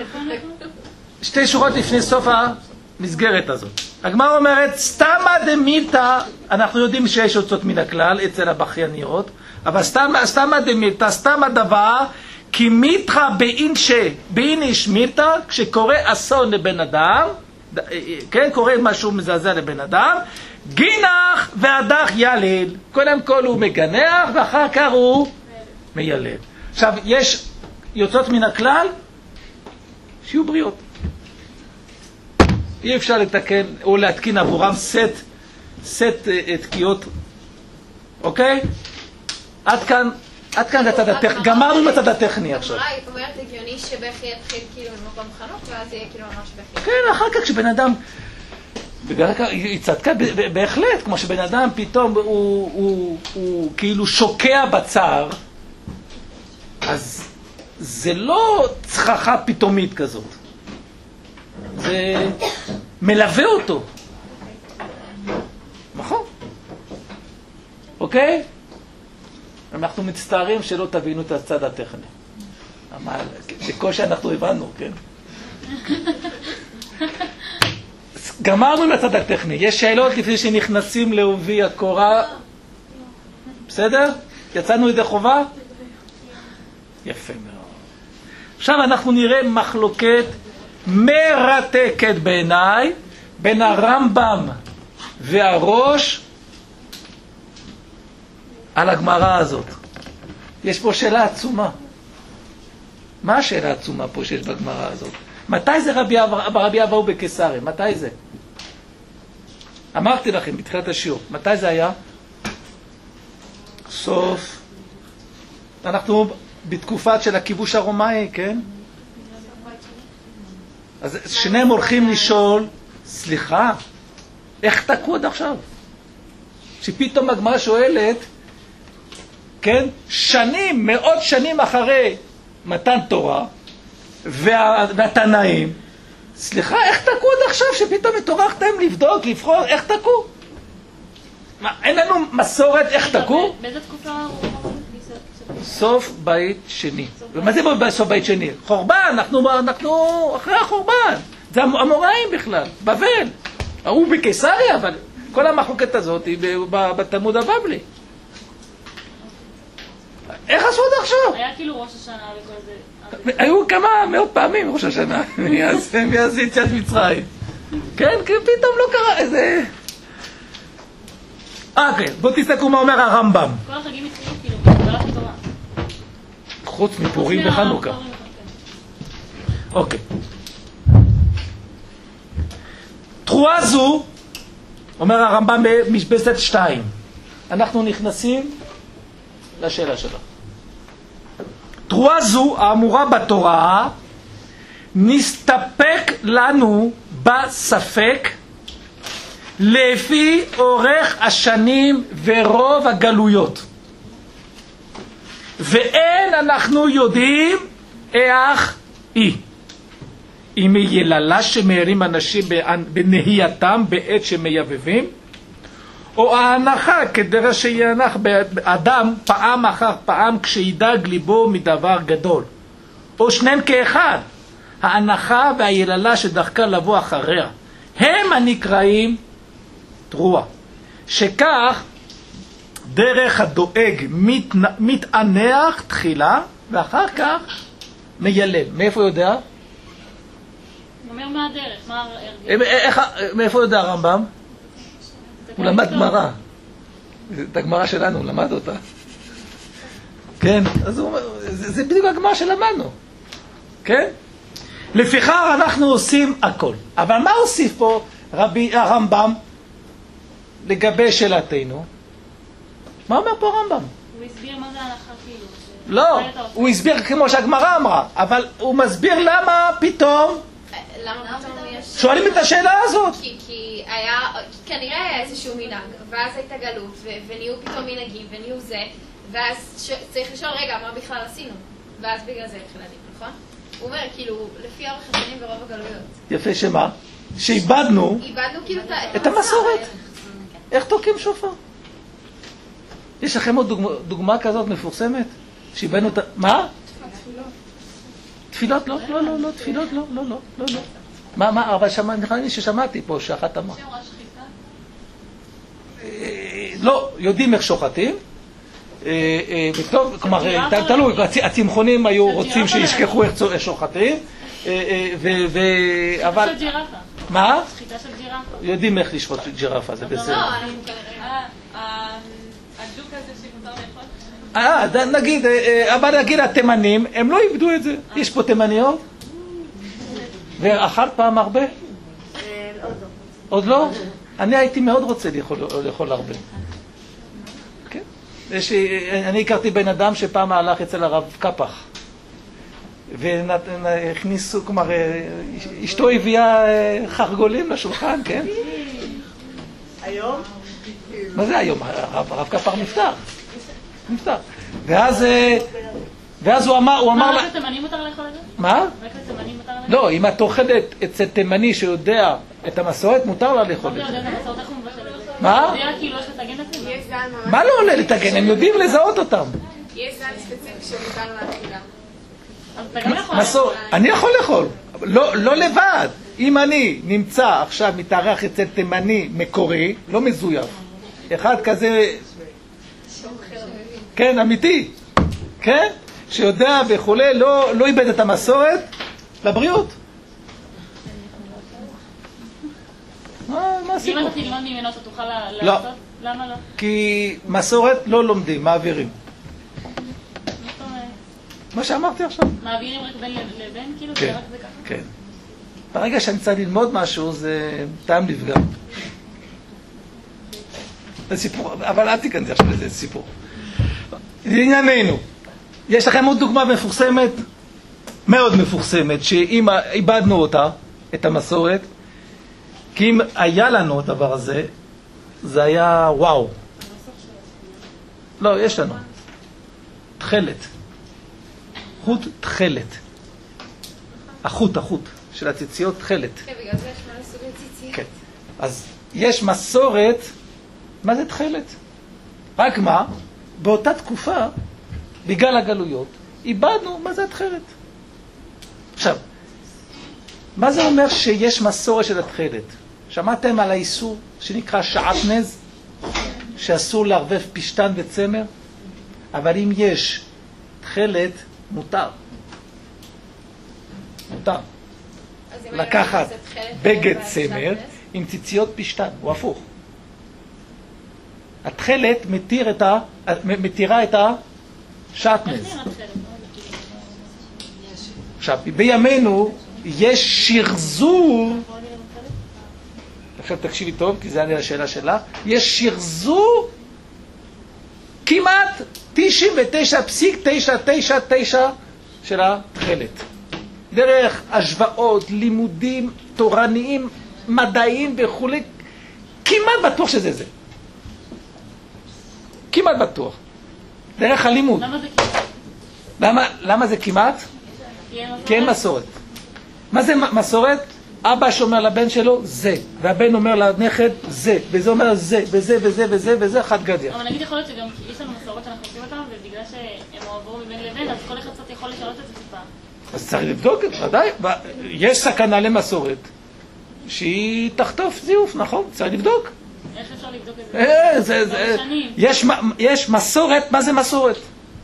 2 שורות לפני סוף המסגרת הזאת. הגמרא אומרת, סתמה דמילתא, אנחנו יודעים שיש יוצאות מן הכלל אצל הבכייניות, אבל סתמה דמילתא, סתמה דבר, כי מיתרא באיניש מילתא, כשקורה אסון לבן אדם, כן, קורה משהו מזעזע לבן אדם, גינח והדח ילל. קודם כל הוא מגנח ואחר כך הוא מיילל. עכשיו, יש יוצאות מן הכלל, שיהיו בריאות. אי אפשר לתקן או להתקין עבורם סט תקיעות. אוקיי? עד כאן הצד הטכני. גמרנו עם הצד הטכני עכשיו. אולי, זאת אומרת, הגיוני שבכי יתחיל כאילו במקום חנוך, ואז יהיה כאילו ממש בכי. כן, אחר כך כשבן אדם, בדרך כלל היא צדקה בהחלט, כמו שבן אדם פתאום הוא כאילו שוקע בצער, אז זה לא צחחה פתאומית כזאת. זה מלווה אותו. נכון? אוקיי? אנחנו מצטערים שלא תבינו את הצד הטכני. אבל בקושי אנחנו הבנו, כן? גמרנו עם הצד הטכני. יש שאלות לפני שנכנסים לעובי הקורה. בסדר? יצאנו ידי חובה? יפה מאוד. עכשיו אנחנו נראה מחלוקת מרתקת בעיניי בין הרמב"ם והראש על הגמרא הזאת. יש פה שאלה עצומה. מה השאלה העצומה פה שיש בגמרא הזאת? מתי זה רבי אבאו בקיסריה? מתי זה? אמרתי לכם בתחילת השיעור. מתי זה היה? סוף. אנחנו בתקופת של הכיבוש הרומאי, כן? אז שניהם הולכים לשאול, סליחה, איך תקעו עד עכשיו? שפתאום הגמרא שואלת, כן? שנים, מאות שנים אחרי מתן תורה והתנאים, סליחה, איך תקעו עד עכשיו שפתאום התעוררתם לבדוק, לבחור, איך תקעו? מה, אין לנו מסורת איך תקום? באיזה תקופה הוא? סוף בית שני. ומה זה בסוף בית שני? חורבן, אנחנו אחרי החורבן. זה המוראים בכלל, בבל. הוא בקיסריה, אבל כל המחלוקת הזאת היא בתלמוד הבבלי. איך עשו עד עכשיו? היה כאילו ראש השנה וכל זה. היו כמה מאות פעמים ראש השנה, מאז יציאת מצרים. כן, כי פתאום לא קרה איזה... כן, בוא תסתכלו מה אומר הרמב"ם. כל החגים התחילו כאילו, בגלל התורה. חוץ מפורים וחנוכה. אוקיי. תרועה זו, אומר הרמב"ם במשבצת 2, אנחנו נכנסים לשאלה שלו. תרועה זו האמורה בתורה נסתפק לנו בספק לפי אורך השנים ורוב הגלויות, ואין אנחנו יודעים איך היא, אם היא יללה שמארים אנשים בנהייתם בעת שמייבבים, או ההנחה כדרך שינח באדם פעם אחר פעם כשידאג ליבו מדבר גדול, או שניהם כאחד, ההנחה והיללה שדחקה לבוא אחריה, הם הנקראים תרועה. שכך דרך הדואג מתענח תחילה ואחר כך מיילל. מאיפה הוא יודע? הוא אומר מה הדרך, מה ההרגל. מאיפה הוא יודע הרמב"ם? הוא למד גמרא. את הגמרא שלנו, הוא למד אותה. כן, אז הוא אומר, זה בדיוק הגמרא שלמדנו. כן? לפיכך אנחנו עושים הכל. אבל מה הוסיף פה הרמב"ם לגבי שאלתנו? מה אומר פה הרמב"ם? הוא הסביר מה זה ההנחה כאילו. לא, הוא הסביר כמו שהגמרא אמרה, אבל הוא מסביר למה פתאום למה פתאום יש... שואלים את השאלה הזאת. כי כנראה היה איזשהו מנהג, ואז הייתה גלות, ונהיו פתאום מנהגים, ונהיו זה, ואז צריך לשאול, רגע, מה בכלל עשינו? ואז בגלל זה התחיל הדין, נכון? הוא אומר, כאילו, לפי אורך השנים ברוב הגלויות. יפה, שמה? שאיבדנו כאילו את המסורת. איך תוקעים שופר? יש לכם עוד דוגמה כזאת מפורסמת? שאיבדנו את... מה? תפילות? לא, לא, לא, לא, תפילות, לא, לא, לא, לא, לא. מה, אבל נראה לי ששמעתי פה שאחת אמרה. שאומרה שחיטה? לא, יודעים איך שוחטים. וטוב, כלומר, תלוי, הצמחונים היו רוצים שישכחו איך שוחטים. אבל... שחיטה של ג'ירפה. מה? שחיטה של ג'ירפה. יודעים איך לשחוט ג'ירפה, זה בסדר. לא, הג'וק הזה שמותר לאכול? נגיד, אבל נגיד התימנים, הם לא איבדו את זה. יש פה תימניות? ואכלת פעם הרבה? עוד לא? אני הייתי מאוד רוצה לאכול הרבה. כן? אני הכרתי בן אדם שפעם הלך אצל הרב קפח. והכניסו, כלומר, אשתו הביאה חרגולים לשולחן, כן? היום? מה זה היום? הרב קפח נפטר. ואז הוא אמר לה... רק לתימני מותר לאכול את זה? מה? רק לתימני מותר לאכול? לא, אם את אוכלת אצל תימני שיודע את המסורת, מותר לה לאכול את לא זה. יודע את המסורת, איך הוא מבשל את זה? מה? הוא יודע כאילו איך לתגן את זה? יש זן ממש... מה לא עולה לתגן? הם יודעים לזהות אותם. יש זן ספציפי שמותר לאכילה. אז אתה גם יכול... אני יכול לאכול, לא לבד. אם אני נמצא עכשיו מתארח אצל תימני מקורי, לא מזויף, אחד כזה, כן, אמיתי, כן, שיודע וכולי, לא איבד את המסורת, לבריאות. מה הסיפור? אם אתה תלמוד ממנו, אתה תוכל לא. לעשות? למה לא? כי מסורת לא לומדים, מעבירים. מה שאמרתי עכשיו. מעבירים רק בין לבין, כאילו? כן, זה רק זה ככה? כן. ברגע שאני צריך ללמוד משהו, זה טעם לפגם. זה סיפור, אבל אל תיכנס עכשיו לזה סיפור. לענייננו, יש לכם עוד דוגמה מפורסמת, מאוד מפורסמת, שאם איבדנו אותה, את המסורת, כי אם היה לנו את הדבר הזה, זה היה וואו. לא, יש לנו. תחלת. חוט תחלת. החוט של הציציות תחלת. כן, בגלל זה יש מלא סוגי ציציות. כן. אז יש מסורת מה זה תכלת? רק מה? באותה תקופה, בגלל הגלויות, איבדנו מה זה התכלת. עכשיו, מה זה אומר שיש מסורת של התכלת? שמעתם על האיסור שנקרא שעטנז, שאסור לערבב פשטן וצמר? אבל אם יש תכלת, מותר. מותר. לקחת בגד צמר עם ציציות פשטן, הוא הפוך. התכלת מתירה את השעטנז. עכשיו, בימינו יש שרזור, עכשיו תקשיבי טוב, כי זה אני השאלה שלך, יש שרזור כמעט 99.999 של התכלת. דרך השוואות, לימודים תורניים, מדעיים וכו', כמעט בטוח שזה זה. כמעט בטוח. דרך הלימוד. למה זה כמעט? למה זה כמעט? כי אין מסורת. מה זה מסורת? אבא שאומר לבן שלו זה, והבן אומר לנכד זה, וזה אומר זה, וזה וזה וזה וזה, חד גדיה. אבל נגיד יכול להיות שגם יש לנו מסורות שאנחנו עושים אותם, ובגלל שהם עברו מבין לבין, אז כל אחד קצת יכול לשנות את זה טיפה. אז צריך לבדוק את זה, ודאי. יש סכנה למסורת שהיא תחטוף זיוף, נכון? צריך לבדוק. איך אפשר לבדוק את זה? יש מסורת, מה זה מסורת?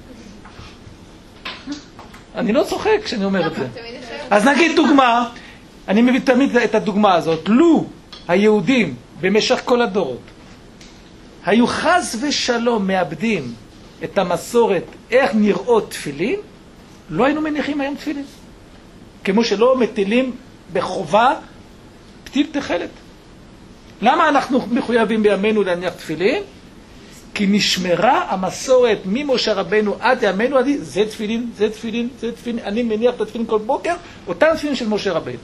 אני לא צוחק כשאני אומר את זה. אז נגיד דוגמה, אני מביא תמיד את הדוגמה הזאת, לו היהודים במשך כל הדורות היו חס ושלום מאבדים את המסורת איך נראות תפילין, לא היינו מניחים היום תפילין. כמו שלא מטילים בחובה פתיל תכלת. למה אנחנו מחויבים בימינו להניח תפילין? כי נשמרה המסורת ממשה רבנו עד ימינו, זה תפילין, זה תפילין, זה תפילין. אני מניח את התפילין כל בוקר, אותם תפילין של משה רבנו.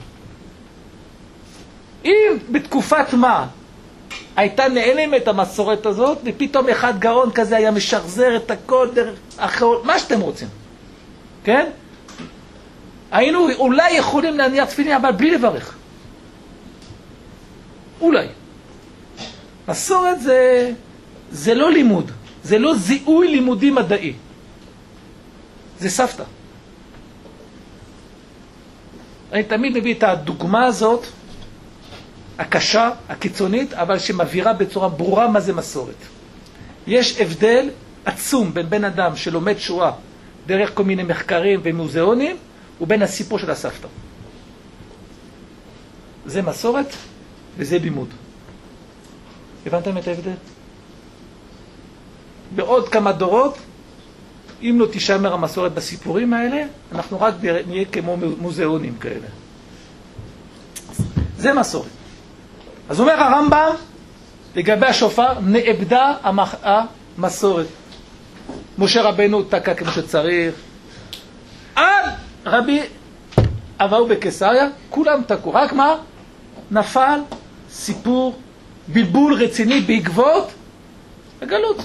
אם בתקופת מה הייתה נעלמת המסורת הזאת, ופתאום אחד גאון כזה היה משחזר את הכל דרך אחר, מה שאתם רוצים, כן? היינו אולי יכולים להניח תפילין, אבל בלי לברך. אולי. מסורת זה לא לימוד, זה לא זיהוי לימודי מדעי. זה סבתא. אני תמיד מביא את הדוגמה הזאת, הקשה, הקיצונית, אבל שמבהירה בצורה ברורה מה זה מסורת. יש הבדל עצום בין בן אדם שלומד שואה דרך כל מיני מחקרים ומוזיאונים, ובין הסיפור של הסבתא. זה מסורת וזה לימוד. הבנתם את ההבדל? בעוד כמה דורות, אם לא תשמר המסורת בסיפורים האלה, אנחנו רק נהיה כמו מוזיאונים כאלה. זה מסורת. אז אומר הרמב"ם, לגבי השופר, נאבדה המסורת. משה רבנו תקע כמו שצריך. עד רבי אבאו בקיסריה, כולם תקעו. רק מה? נפל סיפור, בלבול רציני בעקבות הגלות.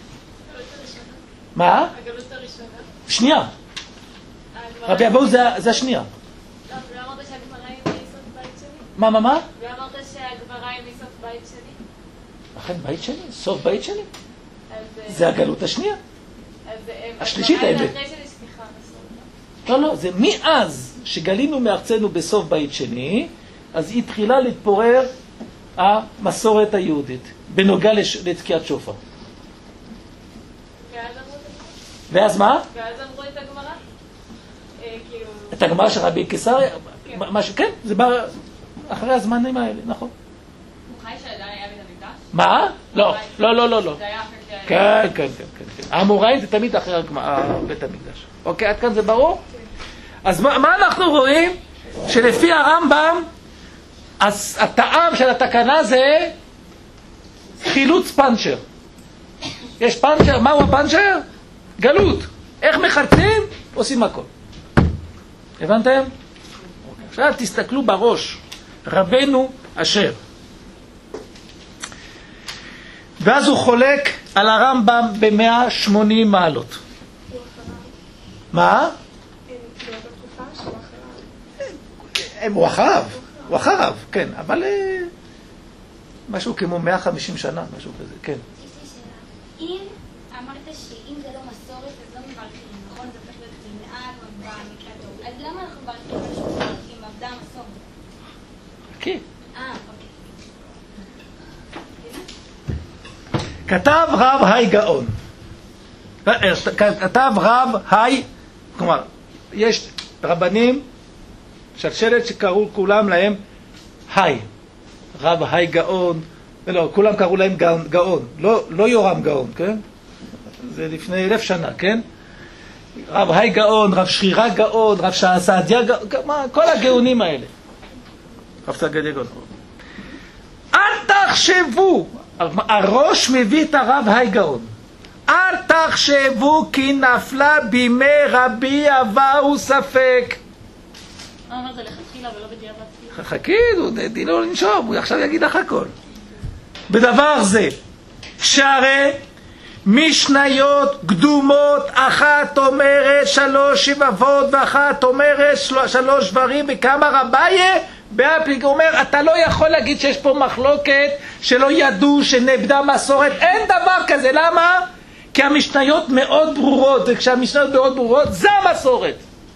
מה? הגלות הראשונה. שנייה. רבי אבאו זה השנייה. לא, לא אמרת שהגמרא היא מסוף בית שני? מה? לא אמרת שהגמרא היא מסוף בית שני? אכן בית שני? סוף בית שני? זה הגלות השנייה. השלישית האמת. אחרי שנשכחה מסורת. לא, זה מאז שגלינו מארצנו בסוף בית שני, אז היא התחילה להתפורר המסורת היהודית, בנוגע לתקיעת שופר. ואז מה? ואז אמרו את הגמרא? את הגמרא של רבי קיסריה? כן, זה בא אחרי הזמנים האלה, נכון. הוא חי שעדיין היה בית המקדש? מה? לא. זה היה אחרי כן. האמוראים זה תמיד אחרי בית המקדש. אוקיי, עד כאן זה ברור? אז מה אנחנו רואים? שלפי הרמב"ם, הטעם של התקנה זה חילוץ פנצ'ר. יש פנצ'ר, מהו הפנצ'ר? גלות. איך מחלצים? עושים הכל. הבנתם? עכשיו תסתכלו בראש. רבנו אשר. ואז הוא חולק על הרמב"ם ב-180 מעלות. מה? הוא אחריו, כן, אבל משהו כמו 150 שנה, משהו כזה, כן. יש לי שאלה. אם אמרת שאם זה לא מסורת, אז לא מברכים, נכון? זה צריך להיות מנהג במקרה הטוב. אז למה אנחנו מברכים על שום מברכים, עבדה מסורת? כן. אוקיי. כתב רב היי גאון. כתב רב היי, כלומר, יש רבנים, שלשלת שקראו כולם להם היי. רב היי גאון, לא, כולם קראו להם גאון, לא יורם גאון, כן? זה לפני 1000 שנה, כן? רב היי גאון, רב שרירה גאון, רב סעדיה גאון, כל הגאונים האלה. רב סעדיה גאון. אל תחשבו, הראש מביא את הרב היי גאון. אל תחשבו כי נפלה בימי רבי אבהו ספק. אומר זה לכתחילה ולא בדיעבד. חכי, תני לו לנשום, הוא עכשיו יגיד לך הכל. בדבר זה, שהרי משניות קדומות, אחת אומרת 3 שבבות ואחת אומרת 3 דברים, וכמה רבייה באפליג אומר, אתה לא יכול להגיד שיש פה מחלוקת שלא ידעו שנבדה מסורת, אין דבר כזה, למה? כי המשניות מאוד ברורות, וכשהמשניות מאוד ברורות, זה המסורת.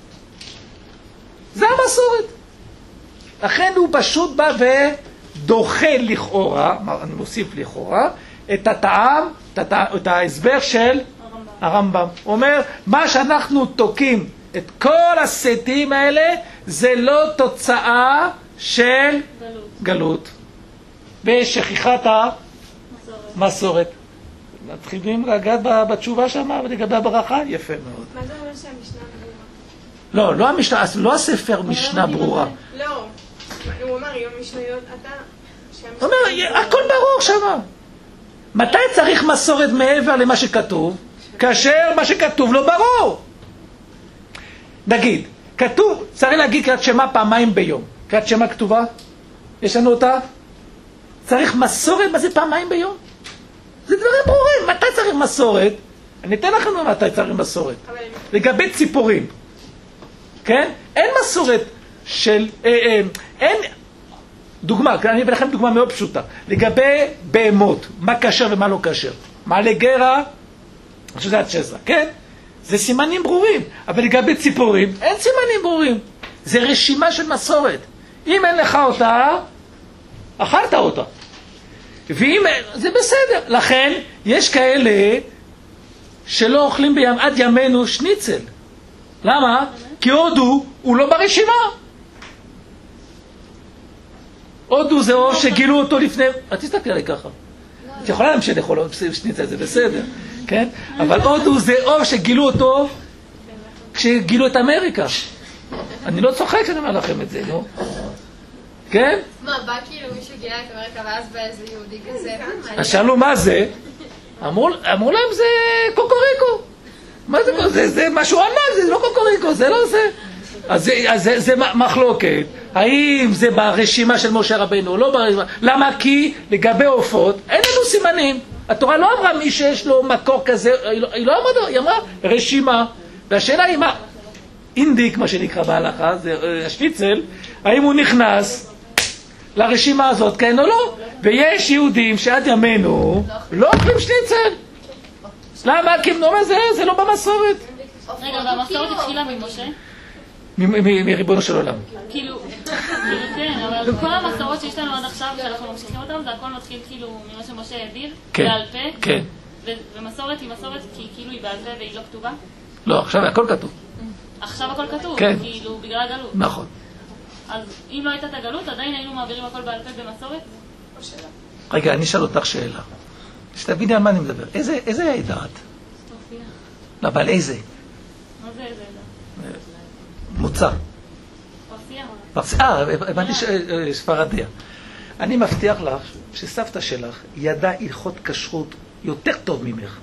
זה המסורת. לכן הוא פשוט בא ודוחה לכאורה, אני מוסיף לכאורה, את הטעם, את ההסבר של הרמב"ם. הוא אומר, מה שאנחנו תוקעים את כל הסתים האלה, זה לא תוצאה של גלות. ושכיחת המסורת. מתחילים לגעת בתשובה שמה ולגבי הברכה, יפה מאוד. מה זה אומר שהמשנה ברורה? לא המשנה, לא הספר משנה ברורה. לא, הוא אמר, יום משניות, אתה... הוא אומר, הכל ברור שמה. מתי צריך מסורת מעבר למה שכתוב? כאשר מה שכתוב לא ברור. נגיד, כתוב, צריך להגיד קריאת שמע פעמיים ביום. קריאת שמע כתובה? יש לנו אותה? צריך מסורת, מה זה פעמיים ביום? זה דברים ברורים. מתי צריך מסורת? אני אתן לכם מתי צריך מסורת. לגבי ציפורים. כן? אין מסורת של... אין... דוגמה, אני אביא לכם דוגמה מאוד פשוטה. לגבי בהמות, מה כשר ומה לא כשר. מעלה גרה, שזה הצ'זרה, כן? זה סימנים ברורים. אבל לגבי ציפורים, אין סימנים ברורים. זה רשימה של מסורת. אם אין לך אותה, אכלת אותה. ואם... זה בסדר. לכן, יש כאלה שלא אוכלים עד ימינו שניצל. למה? כי הודו הוא לא ברשימה. הודו זה או שגילו אותו לפני... את תסתכל עלי ככה. את יכולה להמשיך לאכול עוד שניצל, זה בסדר. כן? אבל הודו זה או שגילו אותו כשגילו את אמריקה. אני לא צוחק שאני אומר לכם את זה, נו. כן? מה, בא כאילו מישהו גילה את אמריקה ואז בא איזה יהודי כזה? אז שאלו מה זה? אמרו להם זה קוקוריקו. מה זה? זה משהו ענק, זה לא קוקוריקו, זה לא זה. אז זה מחלוקת. האם זה ברשימה של משה רבינו או לא ברשימה? למה? כי לגבי עופות אין לנו סימנים. התורה לא אמרה מי שיש לו מקור כזה, היא לא אמרה, היא אמרה רשימה. והשאלה היא מה? אינדיק, מה שנקרא בהלכה, זה השניצל, האם הוא נכנס לרשימה הזאת, כן או לא? ויש יהודים שעד ימינו לא אוכלים שניצל. למה? כי הם אומר זה לא במסורת. רגע, והמסורת התחילה ממשה? מריבונו של עולם. כאילו, כן, אבל כל המסורות שיש לנו עד עכשיו, שאנחנו ממשיכים אותם, זה הכל מתחיל כאילו ממה שמשה העביר, בעל פה. כן. ומסורת היא מסורת כי כאילו היא בעל פה והיא לא כתובה? לא, עכשיו הכל כתוב. עכשיו הכל כתוב, כן. כאילו בגלל הגלות. נכון. אז אם לא הייתה את הגלות, עדיין היינו מעבירים הכל בעל פה במסורת? רגע, אני אשאל אותך שאלה. שתביני על מה אני מדבר. איזה עדה את? סופיה. לא, אבל איזה? מה זה איזה עדה? מוצא. פרסיה. הבנתי ספרדיה. אני מבטיח לך שסבתא שלך ידעה הלכות כשרות יותר טוב ממך.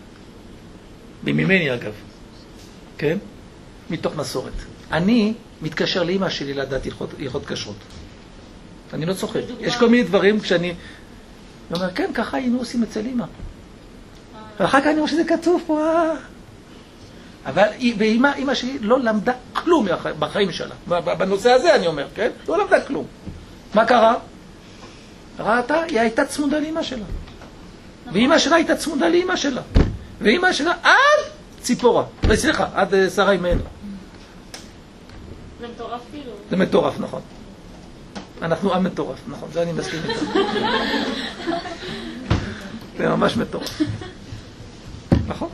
ממני אגב. כן? מתוך מסורת. אני מתקשר לאמא שלי לדעת הלכות כשרות. אני לא צוחק. יש כל מיני דברים כשאני... אני אומר, כן, ככה היינו עושים אצל אמא. ואחר כך אני אומר שזה כתוב פה. אבל אמא שלי לא למדה כלום בחיים שלה. בנושא הזה אני אומר, כן? לא למדה כלום. מה קרה? ראתה? היא הייתה צמודה לאמא שלה. ואמא שלה הייתה צמודה לאמא שלה. ואמא שלה עד ציפורה. סליחה, עד שרה אימנו. זה מטורף כאילו. זה מטורף, נכון. אנחנו עם מטורף, נכון, זה אני מסכים איתו. זה ממש מטורף. נכון?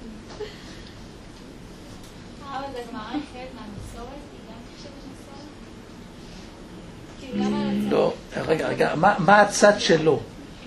אבל הגמרא היא חלק מהמסורת? היא גם נחשבת מסורת? לא, רגע, מה הצד שלו?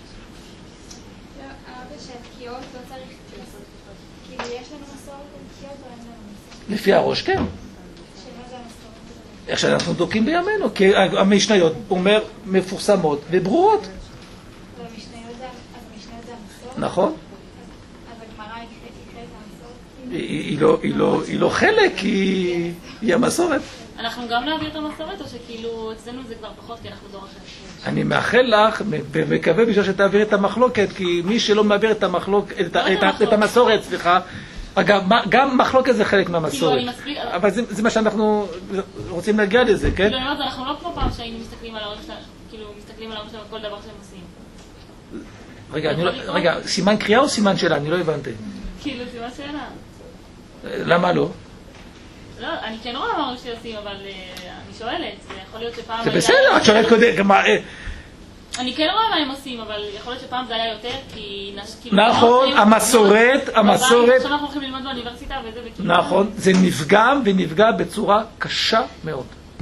הרבה שהתקיעות לא צריך... כאילו יש לנו מסורת על תקיעות או אין לנו מסורת? לפי הראש, כן. שמה זה המסורת? איך שאנחנו דוקים בימינו, כי המשניות, אומר, מפורסמות וברורות. והמשניות זה המסורת? נכון. אז הגמרא היא חלק מהמסורת? היא לא חלק, היא המסורת. אנחנו גם נעביר את המסורת, או שכאילו אצלנו זה כבר פחות, כי אנחנו דור אחר? אני מאחל לך, ומקווה בשביל שתעביר את המחלוקת, כי מי שלא מעביר את המסורת, סליחה, אגב, גם מחלוקת זה חלק מהמסורת. אבל זה מה שאנחנו רוצים להגיע לזה, כן? כאילו, אני אומרת, אנחנו לא כמו פעם שהיינו מסתכלים על ההורים שלנו, כאילו, מסתכלים על ההורים שלנו כל דבר שהם עושים. רגע, סימן קריאה או סימן שאלה? אני לא הבנתי. כאילו, סימן שאלה. למה לא? לא, אני כן רואה מה ההורים שלי עושים, אבל אני שואלת, זה יכול להיות שפעם... זה בסדר, את שואלת קודם, אני כן רואה מה הם עושים, אבל יכול להיות שפעם זה היה יותר, כי... נכון, המסורת... עכשיו אנחנו הולכים ללמוד באוניברסיטה וזה וכאילו... נכון, זה נפגע ונפגע בצורה קשה מאוד.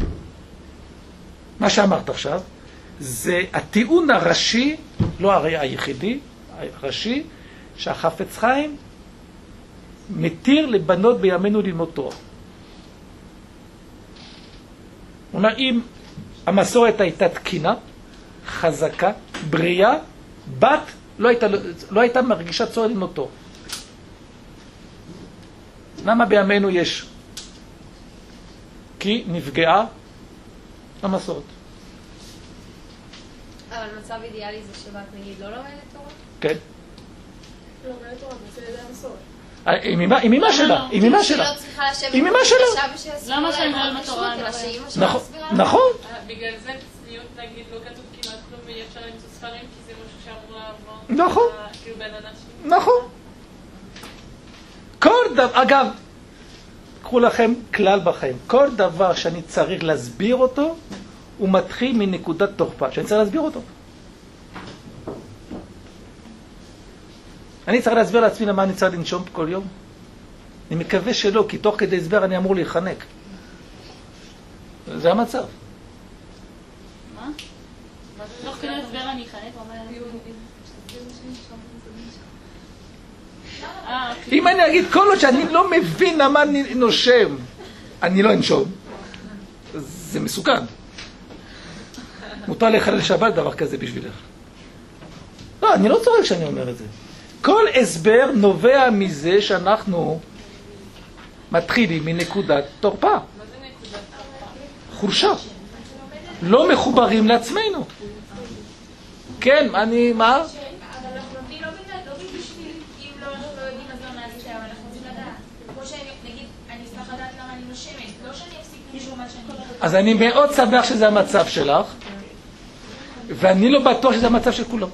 מה שאמרת עכשיו, זה הטיעון הראשי, לא הרי היחידי, הראשי, שהחפץ חיים מתיר לבנות בימינו ללמוד תורה. הוא אומר, אם המסורת הייתה תקינה, חזקה, בריאה, בת לא הייתה מרגישה צורך ללמוד תורה. למה בימינו יש? כי נפגעה המסורת. אבל מצב אידיאלי זה שבת נגיד לא לומדת תורה? כן. לא לומדת תורה, זה המסורת. עם אמא שלה, עם אמא שלה. עם אמא שלה. למה שאני לא אלמד תורה? נכון. בגלל זה צניעות נגיד לא כתוב כמעט כלום ואי אפשר למצוא ספרים כי זה משהו שאמור לעבור. נכון. כאילו בין אנשים. נכון. כל דבר, אגב, קחו לכם כלל בחיים, כל דבר שאני צריך להסביר אותו, הוא מתחיל מנקודת תורפה, שאני צריך להסביר אותו. אני צריך להסביר לעצמי למה אני צריך לנשום כל יום. אני מקווה שלא, כי תוך כדי הסבר אני אמור להיחנק. זה המצב. מה? תוך כדי הסבר אני אחנק? אם אני אגיד כל עוד שאני לא מבין למה אני נושם, אני לא אנשום. זה מסוכן. מותר לחלל שבת דבר כזה בשבילך. לא, אני לא צורק שאני אומר את זה. כל הסבר נובע מזה שאנחנו מתחילים מנקודת תורפה. מה זה נקודת תורפה? חולשה. לא מחוברים לעצמנו. כן, מה? אבל אנחנו לומדים לא בשביל, אם אנחנו לא יודעים אז לא נעזיק להם, אנחנו רוצים לדעת. כמו שנגיד, אני אשמח לדעת למה אני נושמת, לא שאני אפסיק מישהו מה שאני... אז אני מאוד שמח שזה המצב שלך, ואני לא בטוח שזה המצב של כולם.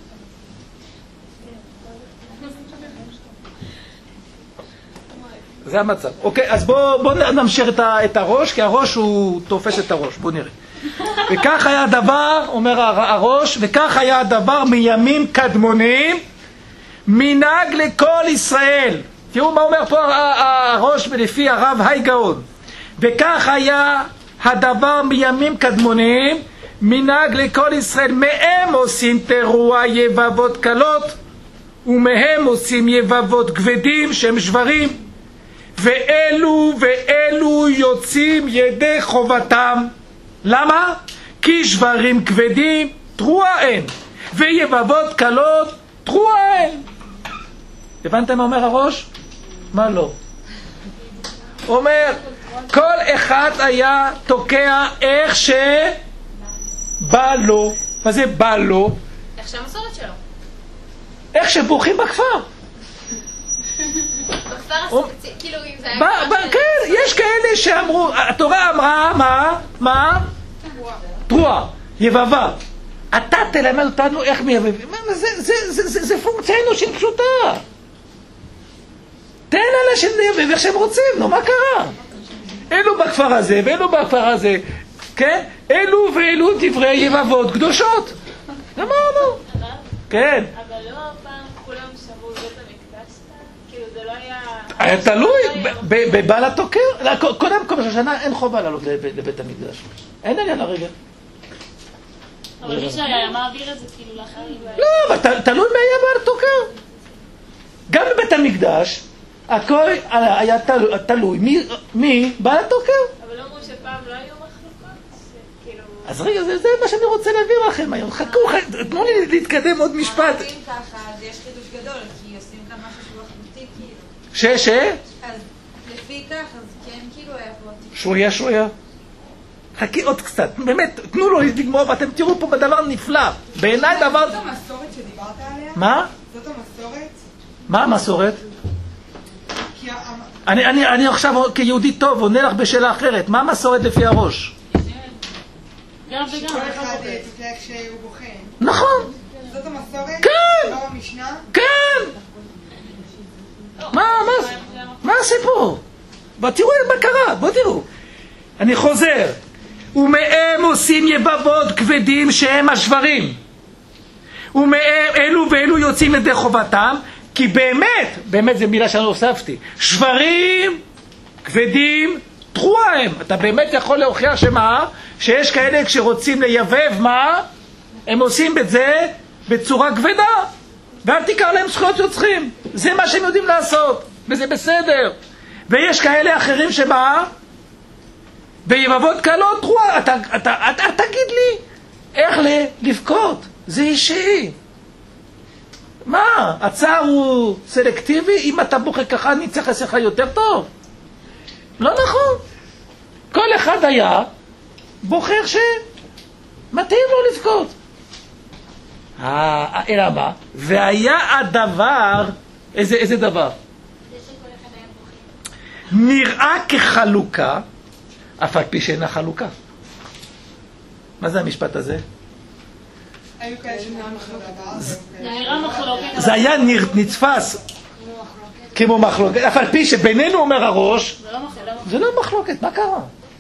זה המצב. אוקיי, אז בוא נמשיך את הראש, כי הראש הוא תופס את הראש. בוא נראה. וכך היה הדבר, אומר הראש, וכך היה הדבר מימים קדמונים, מנהג לכל ישראל. תראו מה אומר פה הראש לפי הרב היי גאון. וכך היה הדבר מימים קדמונים, מנהג לכל ישראל, מהם עושים תרועה יבבות קלות, ומהם עושים יבבות כבדים שהם שברים. ואלו יוצאים ידי חובתם. למה? כי שברים כבדים תרועה אין, ויבבות קלות תרועה אין. הבנתם מה אומר הראש? מה לא? אומר, כל אחד היה תוקע איך שבא לו. מה זה בא לו? איך שהמסורת שלו. איך שבורחים בכפר. בכפר הספציפי, כאילו אם זה היה... כן, יש כאלה שאמרו, התורה אמרה, מה? תרועה, יבבה, אתה תלמד אותנו איך מייבבים. זה פונקציה אנושית פשוטה. תן אנשים לייבב איך שהם רוצים, נו, מה קרה? אלו בכפר הזה ואלו בכפר הזה, כן? אלו ואלו דברי יבבות קדושות. אמרנו. כן. אבל לא פעם כולם שמעו בית המקדש? כאילו זה לא היה... היה תלוי, בבעל התוקר. קודם כל בשנה אין חובה לעלות לבית המקדש. אין עניין הרגע. אבל מי שהיה מעביר את זה כאילו לאחרים. לא, אבל תלוי מי היה בעל התוקר. גם בבית המקדש, הכל היה תלוי מי בעל התוקר. אבל לא אמרו שפעם לא היו מחלוקות? אז רגע, זה מה שאני רוצה להביא לכם היום. חכו, תנו לי להתקדם עוד משפט. אם ככה, אז יש חידוש גדול, כי עושים כאן משהו שהוא אחדותי, כאילו. אז לפי כך, אז כן, כאילו היה פה... שויה. חכי עוד קצת, באמת, תנו לו לגמור, ואתם תראו פה בדבר נפלא. בעיניי דבר... זאת המסורת שדיברת עליה? מה? זאת המסורת? מה המסורת? אני עכשיו כיהודי טוב עונה לך בשאלה אחרת. מה המסורת לפי הראש? גם כל וגם. אחד תוקע כשהוא בוחן. נכון. זאת המסורת? כן. לא המשנה? כן. מה הסיפור? ותראו מה קרה, בואו תראו. אני חוזר. ומהם עושים יבבות כבדים שהם השברים. ומהם אלו ואלו יוצאים ידי חובתם, כי באמת זה מילה שאני הוספתי, שברים כבדים תרועה הם. אתה באמת יכול להוכיח שמה? שיש כאלה כשרוצים לייבב מה? הם עושים את זה בצורה כבדה, ואל תיקח להם זכויות יוצרים. זה מה שהם יודעים לעשות, וזה בסדר. ויש כאלה אחרים שמה? ביבבות קלות תרועה. אתה תגיד לי איך לבכות, זה אישי. מה? הצער הוא סלקטיבי? אם אתה בוכה ככה אני צריך לעשות לך יותר טוב? לא נכון. כל אחד היה בוחר שמתאים לו לבכות. אלא מה? והיה הדבר, איזה דבר? נראה כחלוקה, אף על פי שאינה חלוקה. מה זה המשפט הזה? היו כאלה שנראה מחלוקת. זה נראה מחלוקת. זה היה נתפס כמו מחלוקת, אף על פי שבינינו אומר הראש, זה לא מחלוקת, מה קרה?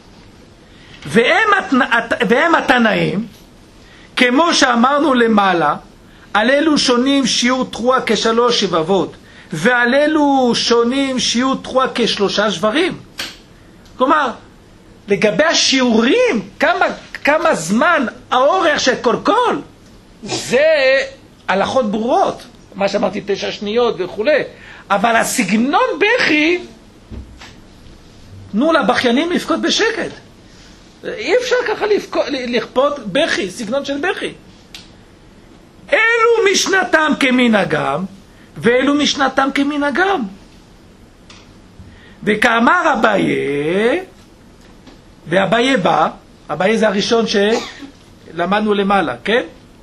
והם התנאים, כמו שאמרנו למעלה, על אלו שונים שיעור תרועה כשלוש יבבות, ועל אלו שונים שיעור תרועה כשלושה שברים. כלומר, לגבי השיעורים, כמה זמן האורך של קולקול, זה הלכות ברורות, מה שאמרתי 9 שניות וכו'. אבל הסגנון בכי, תנו לבכיינים לבכות בשקט. אי אפשר ככה לכפות בכי, סגנון של בכי. אלו משנתם כמנהגם, ואלו משנתם כמנהגם. וכאמר אביי, ואביי בא, אביי זה הראשון שלמדנו למעלה, כן?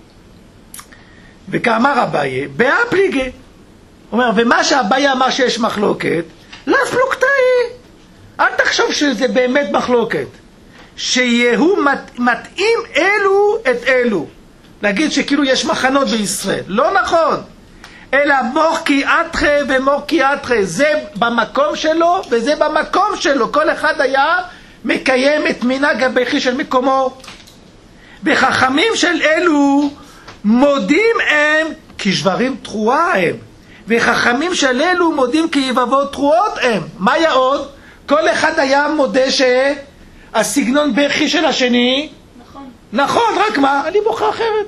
וכאמר אביי, באפליגה. הוא אומר, ומה שאביי אמר שיש מחלוקת, לאו פלוגתאי. אל תחשוב שזה באמת מחלוקת. שיהו מתאים אלו את אלו. להגיד שכאילו יש מחנות בישראל. לא נכון. אלא מורקי אתחה ומורקי אתחה. זה במקום שלו וזה במקום שלו. כל אחד היה מקיים את מנהג הבכי של מקומו. וחכמים של אלו מודים הם כשברים תרועה הם. וחכמים של אלו מודים כיבבות תרועות הם. מה היה עוד? כל אחד היה מודה שהסגנון בכי של השני נכון, רק מה? אני בוכה אחרת.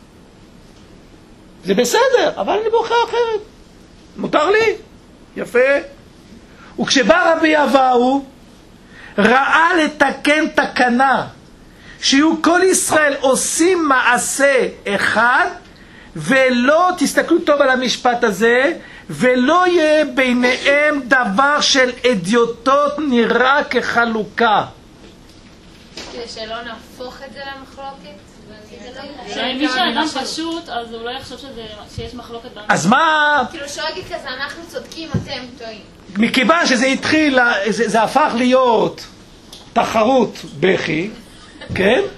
זה בסדר, אבל אני בוכה אחרת. מותר לי? יפה. וכשבא רבי אבאו, ראה לתקן תקנה, שיהיו כל ישראל עושים מעשה אחד, ולא, תסתכלו טוב על המשפט הזה, ולא יהיה ביניהם דבר של אדיוטות נראה כחלוקה. כדי שלא נהפוך את זה למחלוקת? שאם מי שאדם פשוט, אז הוא לא יחשוב שיש מחלוקת באמצע. אז מה? כאילו שלא יגיד כזה, אנחנו צודקים, אתם טועים. מכיוון שזה התחיל, זה הפך להיות תחרות בכי, כן?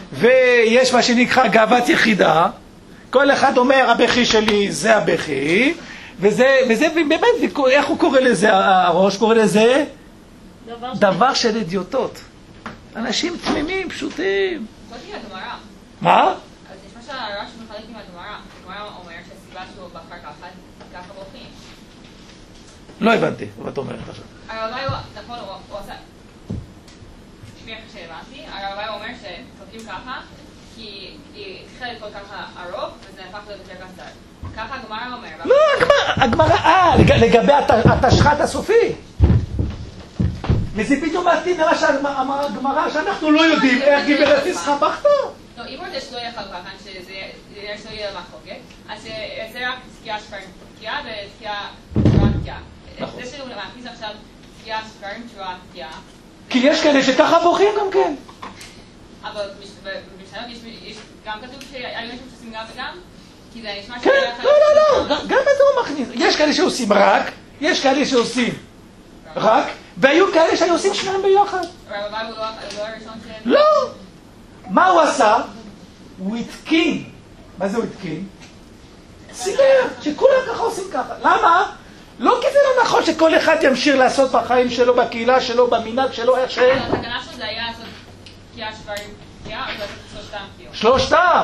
ויש מה שנקרא גאוות יחידה, כל אחד אומר הבכי שלי זה הבכי, וזה באמת, איך הוא קורא לזה? הראש קורא לזה דבר של אידיוטות. אנשים תמימים, פשוטים. מה? אז יש מה שהרש מחלק עם הגמרא. הגמרא אומר שהסיבה שהוא בחר ככה בוכים. לא הבנתי, מה אתה אומרת עכשיו? הרבי נכון, הוא עושה... שמי איך שהבנתי, הרבי אומר שצורכים ככה, כי התחילה לכל ככה ארוך, וזה הפך להיות יותר קצר. ככה הגמרא אומר. לא, הגמרא, לגבי התשחט הסופי. וזה בדיוק מתאים למה שאמרה הגמרא, שאנחנו לא יודעים איך גברת ישחה בכתה. לא, אם רוצה שלא יהיה חלוקה כאן, שזה יהיה מחלוקת, אז זה רק תקיעה תקיעה ותקיעה תקיעה. זה שהוא להכניס עכשיו תקיעה ספרים תקיעה. כי יש כאלה שככה בוכים גם כן. אבל במשנות יש גם כתוב שהיו אנשים שעושים גם וגם? כי זה נשמע כן, לא, גם בזה הוא מכניס. יש כאלה שעושים רק, יש כאלה שעושים רק, והיו כאלה שהיו עושים שניים ביחד. הרבי הוא לא הראשון ש... לא! מה הוא עשה? הוא התקין. מה זה הוא התקין? סידר, שכולם ככה עושים ככה. למה? לא כי זה לא נכון שכל אחד ימשיך לעשות בחיים שלו, בקהילה שלו, במנהג שלו, איך שהם. התקנה שלו זה היה לעשות תקיעה ספרים תקיעה, או לעשות שלושתם תקיעות? שלושתם.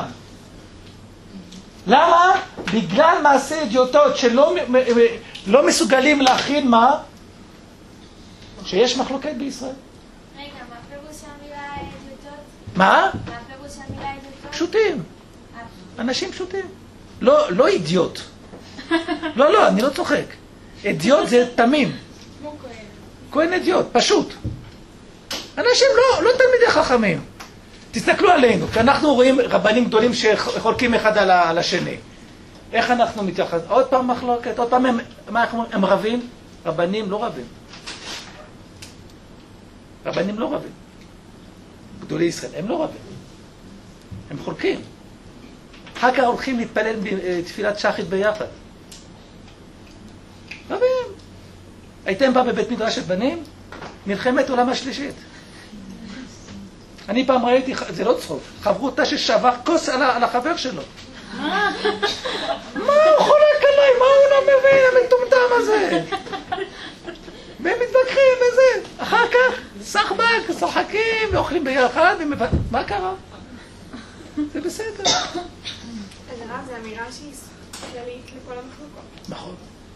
למה? בגלל מעשה אידיוטות שלא מסוגלים להכין מה? שיש מחלוקת בישראל. רגע, מה פירוש המילה אידיוטות? מה? מה פירוש המילה אידיוטות? פשוטים. אנשים פשוטים. לא אידיוט. לא, אני לא צוחק. אידיוט זה תמים. כמו כהן. כהן אידיוט, פשוט. אנשים לא תלמידי חכמים. תסתכלו עלינו, כי אנחנו רואים רבנים גדולים שחולקים אחד על השני. איך אנחנו מתייחסים? עוד פעם מחלוקת, עוד פעם הם רבים? רבנים לא רבים. רבנים לא רבים. גדולי ישראל, הם לא רבים. הם חולקים. אחר כך הולכים להתפלל בתפילת שחית ביחד. רבים. הייתם פעם בבית מדרש של בנים? מלחמת עולם השלישית. אני פעם ראיתי, זה לא צחוק, חברותה ששבר כוס על החבר שלו. מה? הוא חולק עליי? מה הוא לא מבין? המטומטם הזה. והם מתווכחים וזה. אחר כך, סחבק, שוחקים ואוכלים ביחד. מה קרה? זה בסדר. אז הרב, זו אמירה שהיא כללית לכל המחלוקות. נכון.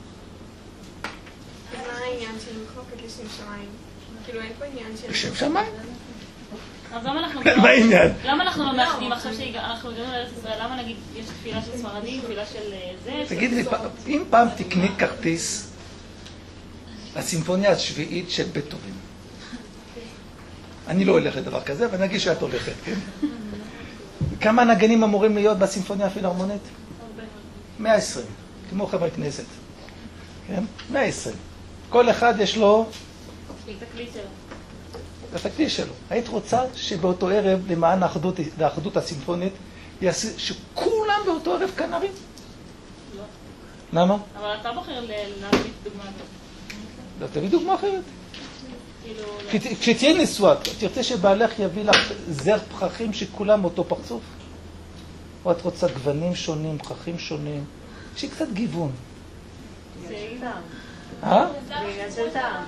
אז מה העניין של מחלוקת לשם שמיים? כאילו אין פה עניין של... לשם שמיים? אז למה אנחנו לא מאחדים עכשיו שאנחנו הגענו לארץ ישראל? למה נגיד יש תפילה של ספרדים, תפילה של זה? תגיד לי, אם פעם תקני כרטיס לסימפוניה השביעית של בטהובן, אני לא הולך לדבר כזה, אבל נגיד שאת הולכת, כן? כמה נגנים אמורים להיות בסימפוניה הפילהרמונית? 120, כמו חברי כנסת. כן? 120. כל אחד יש לו... את הכלי שלו. היית רוצה שבאותו ערב, למען האחדות הסימפונית, שכולם באותו ערב כנרים? לא. למה? אבל אתה בוחר להביא דוגמה הזאת. לא, תביא דוגמה אחרת. כשתהיה נשואה, תרצה שבעלך יביא לך זר פרחים שכולם אותו פרצוף? או את רוצה גוונים שונים, פרחים שונים? שיהיה קצת גיוון. זה טעם. אה? זה טעם.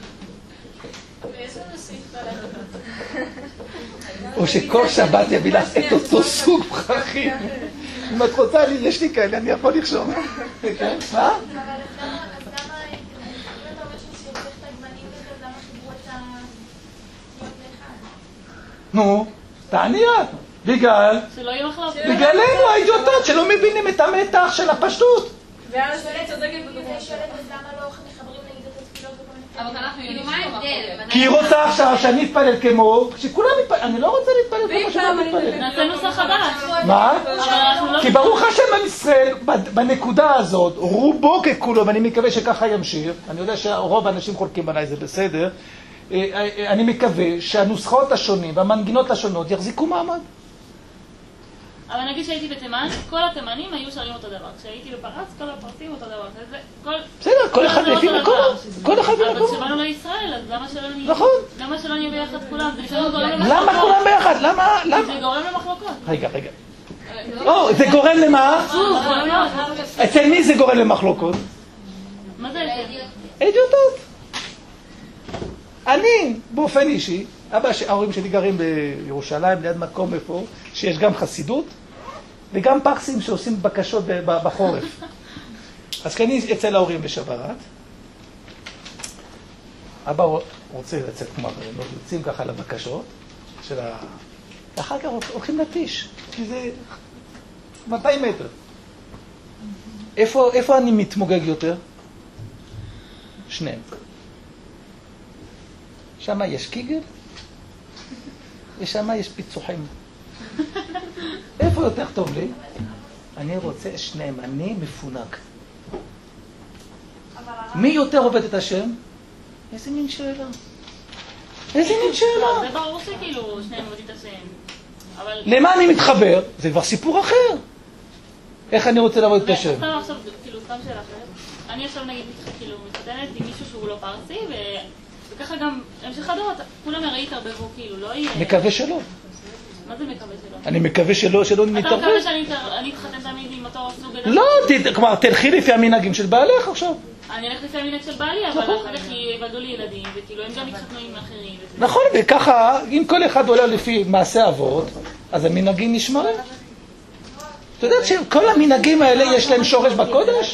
או שכל שבת יביא לך את אותו סוג פרחים. אם את רוצה, יש לי כאלה, אני יכול לחשוב. מה? אבל אז למה אתה אומר שצריך את הגמנים וזה, למה חיברו את התיות לאחד? נו, תעני את. בגללנו האידיוטות שלא מבינים את המתח של הפשטות. ואז אני צודקת בדוגמה. אז למה לא מחברים נגיד את התפילות וכל מיני? אבל אנחנו יודעים מה ההבדל. כי היא רוצה עכשיו שאני אתפלל כמו, שכולם יתפלל, אני לא רוצה להתפלל כמו שאני מתפלל. נעשה נוסח חדש. מה? כי ברוך השם עם ישראל, בנקודה הזאת, רובו ככולו, ואני מקווה שככה ימשיך, אני יודע שרוב האנשים חולקים עליי, זה בסדר, אני מקווה שהנוסחאות השונים והמנגינות השונות יחזיקו מעמד. אבל נגיד שהייתי בתימן, כל התימנים היו שרים אותו דבר. כשהייתי בפרס, כל הפרסים אותו דבר. בסדר, כל אחד לפי מקומו. כל אחד לפי אבל מקומו. כשבאנו לישראל, אז נכון. למה שלא נהיה ביחד כולם? זה לפעמים גורם למחלוקות. למה כולם ביחד? למה? זה גורם למחלוקות. רגע. זה גורם למה? אצל מי זה גורם למחלוקות? מה זה? אידיוטות. אני, באופן אישי, ההורים שלי גרים בירושלים, ליד מקום איפה, שיש גם חסידות, וגם פרסים שעושים בקשות בחורף. אז כשאני אצל ההורים בשבת, אבא רוצה לצאת כמו אחרים, יוצאים ככה לבקשות של אחר כך הולכים לטיש, כי זה 200 מטר. איפה אני מתמוגג יותר? שניהם. שמה יש קיגל, ושמה יש פיצוחים. איפה יותר טוב לי? אני רוצה שניהם, אני מפונק. מי יותר עובד את השם? איזה מין שאלה? איזה מין שאלה? זה ברור שכאילו שניהם עובדים את השם. למה אני מתחבר? זה כבר סיפור אחר. איך אני רוצה לעבוד את השם? סתם עכשיו, כאילו, סתם שאלה אחרת. אני עכשיו נגיד כאילו מתחתנת עם מישהו שהוא לא פרסי, וככה גם המשך הדורות, כולם הרי יתערבבו, כאילו, לא יהיה... מקווה שלא. מה זה מקווה שלא? אני מקווה שלא נתערבב. אתה מקווה שאני אתחתן תמיד עם אותו סוג אדם? לא, כלומר, תלכי לפי המנהגים של בעלך עכשיו. אני אלך לפי המנהג של בעלי, אבל אחר כך ייוולדו לי ילדים, וכאילו הם גם יתחתנו עם אחרים. נכון, וככה, אם כל אחד עולה לפי מעשה אבות, אז המנהגים נשמרים. אתה יודעת שכל המנהגים האלה יש להם שורש בקודש?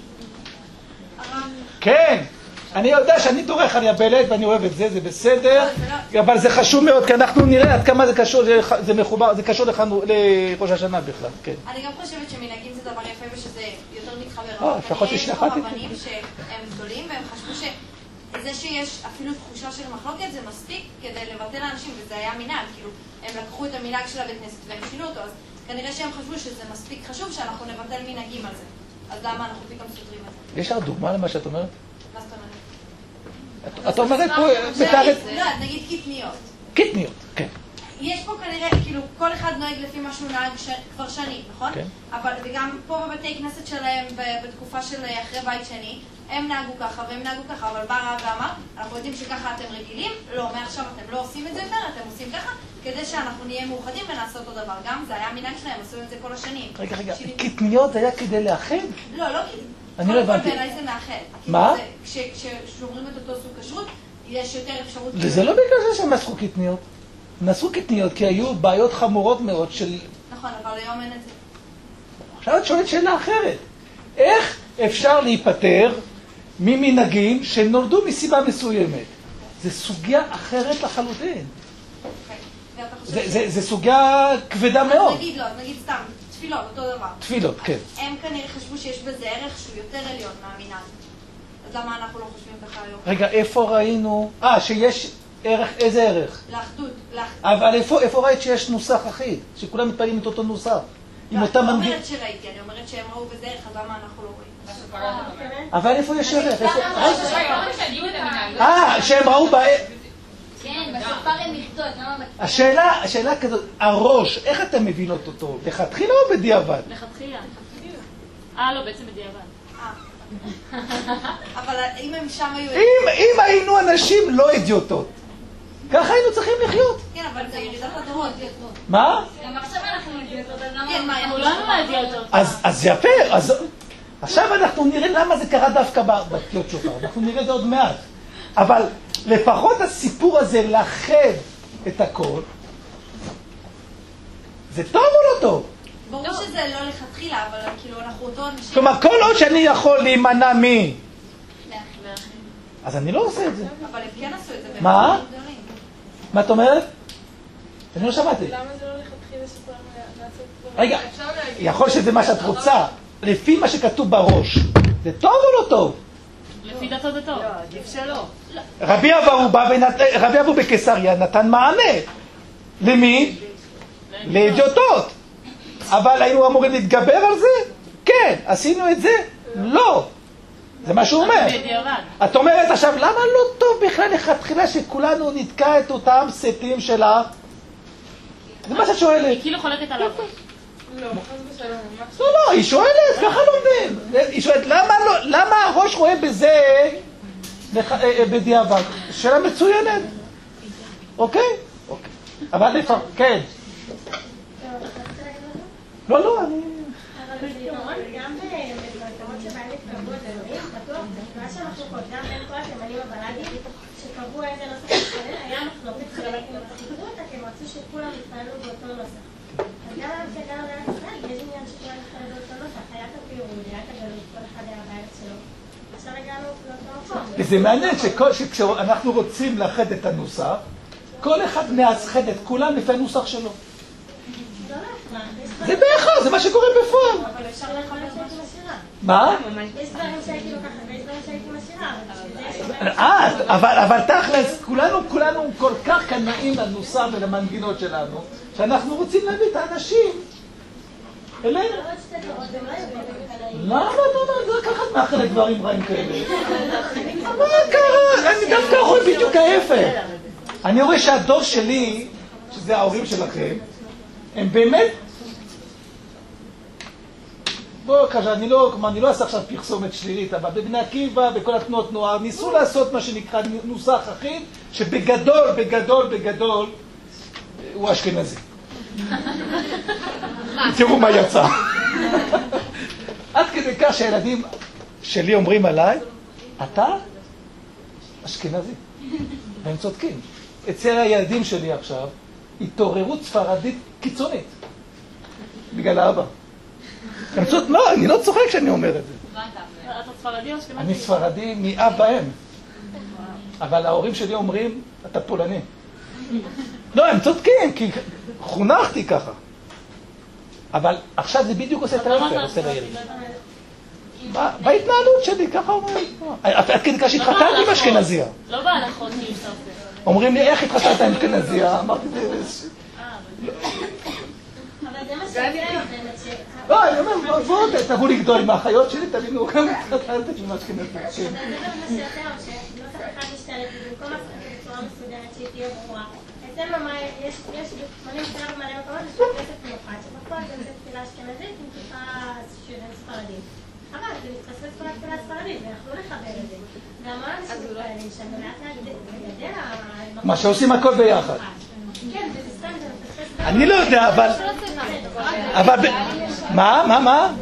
כן. אני יודע שאני דורך על יבלת ואני אוהב את זה, זה בסדר, אבל זה חשוב מאוד, כי אנחנו נראה עד כמה זה קשור, זה מחובר, זה קשור לראש השנה בכלל, כן. אני גם חושבת שמנהגים זה דבר יפה ושזה יותר מתחבר. לפחות יש לך רבנים שהם גדולים והם חשבו שזה שיש אפילו תחושה של מחלוקת זה מספיק כדי לבטל לאנשים, וזה היה מנהג, כאילו הם לקחו את המנהג של הבית כנסת והם שינו אותו, אז כנראה שהם חשבו שזה מספיק חשוב שאנחנו נבטל מנהגים על זה. אז למה אנחנו פתאום סותרים את זה? יש לך דוגמה למה שאת אומרת? מה זאת אומרת? את אומרת פה, בתארת... לא, נגיד קטניות. קטניות, כן. יש פה כנראה, כאילו, כל אחד נוהג לפי מה שהוא נהג כבר שנים, נכון? כן. אבל, וגם פה בבתי כנסת שלהם, בתקופה של אחרי בית שני, הם נהגו ככה והם נהגו ככה, אבל בא רב ואמר, אנחנו יודעים שככה אתם רגילים, לא, מעכשיו אתם לא עושים את זה יותר, אתם עושים ככה, כדי שאנחנו נהיה מאוחדים ונעשה אותו דבר. גם זה היה מנהג שלהם, עשו את זה כל השנים. רגע, קטניות היה כדי לאחד? לא, לא קטניות. אני לא הבנתי. בעיניי זה מאחד. מה? כששומרים את אותו סוג כשרות, יש יותר אפשרות... וזה לא בגלל זה שהם נסחו קטניות. נסחו קטניות כי היו בעיות חמורות מאוד של... נכון, אבל היום אין את זה. עכשיו את שואלת שאלה אחרת. איך אפשר להיפטר ממנהגים שנולדו מסיבה מסוימת? זה סוגיה אחרת לחלוטין. זה סוגיה כבדה מאוד. נגיד לא, נגיד סתם, תפילות, אותו דבר. תפילות, כן. הם כנראה חשבו שיש בזה ערך שהוא יותר עליון מהמנהג. אז למה אנחנו לא חושבים ככה היום? רגע, איפה ראינו... שיש ערך, איזה ערך? לאחדות. אבל איפה ראית שיש נוסח אחיד? שכולם מתפעלים את אותו נוסח? עם אותם מנגינים? אני אומרת שראיתי, אני אומרת שהם ראו בזה ערך, אז למה אנחנו לא רואים? אבל איפה יש ערך? רגע, שהם ראו כן, בשופר הם נכתוב, השאלה כזאת, הראש, איך אתה מבין אותו? לכתחילה או בדיעבד? לכתחילה. לא, בעצם בדיעבד. אבל אם הם שם היו... אם היינו אנשים לא אידיוטות, ככה היינו צריכים לחיות. כן, אבל זה ירידת הדורות. מה? גם עכשיו אנחנו אידיוטות, אז למה... כן, מה, כולנו מהדיוטות. אז יפה, עכשיו אנחנו נראה למה זה קרה דווקא בתקיעות שופר, אנחנו נראה זה עוד מעט. אבל לפחות הסיפור הזה לאחד את הכל, זה טוב או לא טוב? ברור שזה לא לכתחילה, אבל כאילו אנחנו אותו אנשים... כלומר, כל עוד שאני יכול להימנע אז אני לא עושה את זה. אבל הם כן עשו את זה. מה? מה את אומרת? אני לא שמעתי. למה זה לא לכתחילה שכולם לעשות דברים? רגע, יכול שזה מה שאת רוצה. לפי מה שכתוב בראש. זה טוב או לא טוב? לפי דתו זה טוב. לא, עדיף שלא. רבי אבו בקיסריה נתן מענה. למי? לאידיוטות. אבל היינו אמורים להתגבר על זה? כן. עשינו את זה? לא. זה מה שהוא אומר. את אומרת עכשיו, למה לא טוב בכלל לכתחילה שכולנו נתקע את אותם סטים שלך? זה מה שאת שואלת. היא כאילו חולקת עליו. לא, חס ושלום, ממש. לא, היא שואלת, ככה לומדים. היא שואלת, למה הראש רואה בזה בדיעבד? שאלה מצוינת. אוקיי? אבל לפעמים, כן. לא, אני... אבל בעיקרון, גם במקומות שבהם התקרבו את אלוהים, בטוח, מה שהמחלוקות, גם בין כל התימנים הבלאדים, שקבעו איזה נוסח להתפלל, היה מחלוקת חלק אם תקראו אותה, כי הם רצו שכולם יתפללו באותו נוסח. אז גם כשגרנו בארץ ישראל, יש עניין שכולם יתפללו באותו נוסח, היה את הפירוד, היה את הגלות, כל אחד היה בארץ שלו. עכשיו הגענו לאותו מקום. וזה מעניין שכשאנחנו רוצים לאחד את הנוסח, כל אחד מאחד את כולם לפי הנוסח שלו. זה בהכרח, זה מה שקורה בפועל. אבל אפשר לאכול את שהייתי משירה. מה? יש דברים שהייתי לוקחת ויש דברים שהייתי משירה. אבל תכלס, כולנו כל כך קנאים לנוסח ולמנגינות שלנו, שאנחנו רוצים להביא את האנשים אלינו. למה אתה אומר? זה לקחת מאחד דברים רעים כאלה. מה קרה? אני דווקא רואה בדיוק ההפך. אני רואה שהדור שלי, שזה ההורים שלכם, הם באמת... בואו, אני לא אעשה עכשיו פרסומת שלילית, אבל בבני עקיבא, בכל התנועות נוער, ניסו לעשות מה שנקרא נוסח אחיד, שבגדול, הוא אשכנזי. תראו מה יצא. עד כדי כך שהילדים שלי אומרים עליי, אתה אשכנזי. והם צודקים. אצל הילדים שלי עכשיו, התעוררות ספרדית קיצונית. בגלל האבא. לא, אני לא צוחק כשאני אומר את זה. אתה ספרדי או אשכנזי? אני ספרדי מאב ואם. אבל ההורים שלי אומרים, אתה פולני. לא, הם צודקים, כי חונכתי ככה. אבל עכשיו זה בדיוק עושה את ההפך, עושה לילד. בהתנהלות שלי, ככה אומרים. עד כדי כך שהתחתנתי עם אשכנזיה. לא בהלכות כאילו שאתה עושה. אומרים לי, איך התחתנת עם אשכנזיה? אמרתי, אבל זה מה שאני אומרת ש... לא, אני אומר, בואו תבואו לגדול עם האחיות שלי, תבינו, גם התחתנתי עם אשכנזיה. זה מה שיותר, שנוסח אחד משתלט, במקום בצורה מסודרת שהיא תהיה ברורה. אצלנו יש מלא מסתלב מלא מקומות, יש כנסת מיוחד, שבפועל זה תפילה אשכנזית עם טיפה של ספרדים. אבל זה מתחספס כל התפילה הספרדית, ויכלו לחבר את זה. והמון אנשים מתפללים שם, ולאט לגדל... מה שעושים הכל ביחד. כן, זה סתם, זה מתחספס... אני לא יודע, אבל... מה?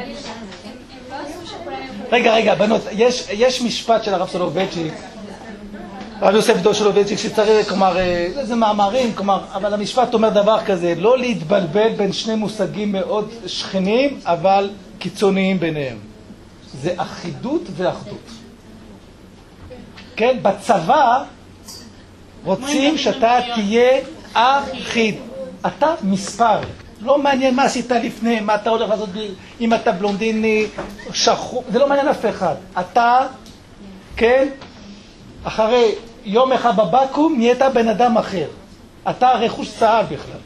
רגע, בנות, יש משפט של הרב סולובייצ'יק, הרב יוסף דור סולובייצ'יק, שצריך, כלומר, זה מאמרים, כלומר, אבל המשפט אומר דבר כזה, לא להתבלבל בין שני מושגים מאוד שכנים, אבל קיצוניים ביניהם. זה אחידות ואחדות. כן, בצבא רוצים שאתה תהיה אחיד. אתה מספר. לא מעניין מה עשית לפני, מה אתה הולך לעשות, אם אתה בלונדיני, שחור, זה לא מעניין אף אחד. אתה, כן, אחרי יום אחד בבקו"ם, נהיית בן אדם אחר. אתה רכוש צה"ל בכלל.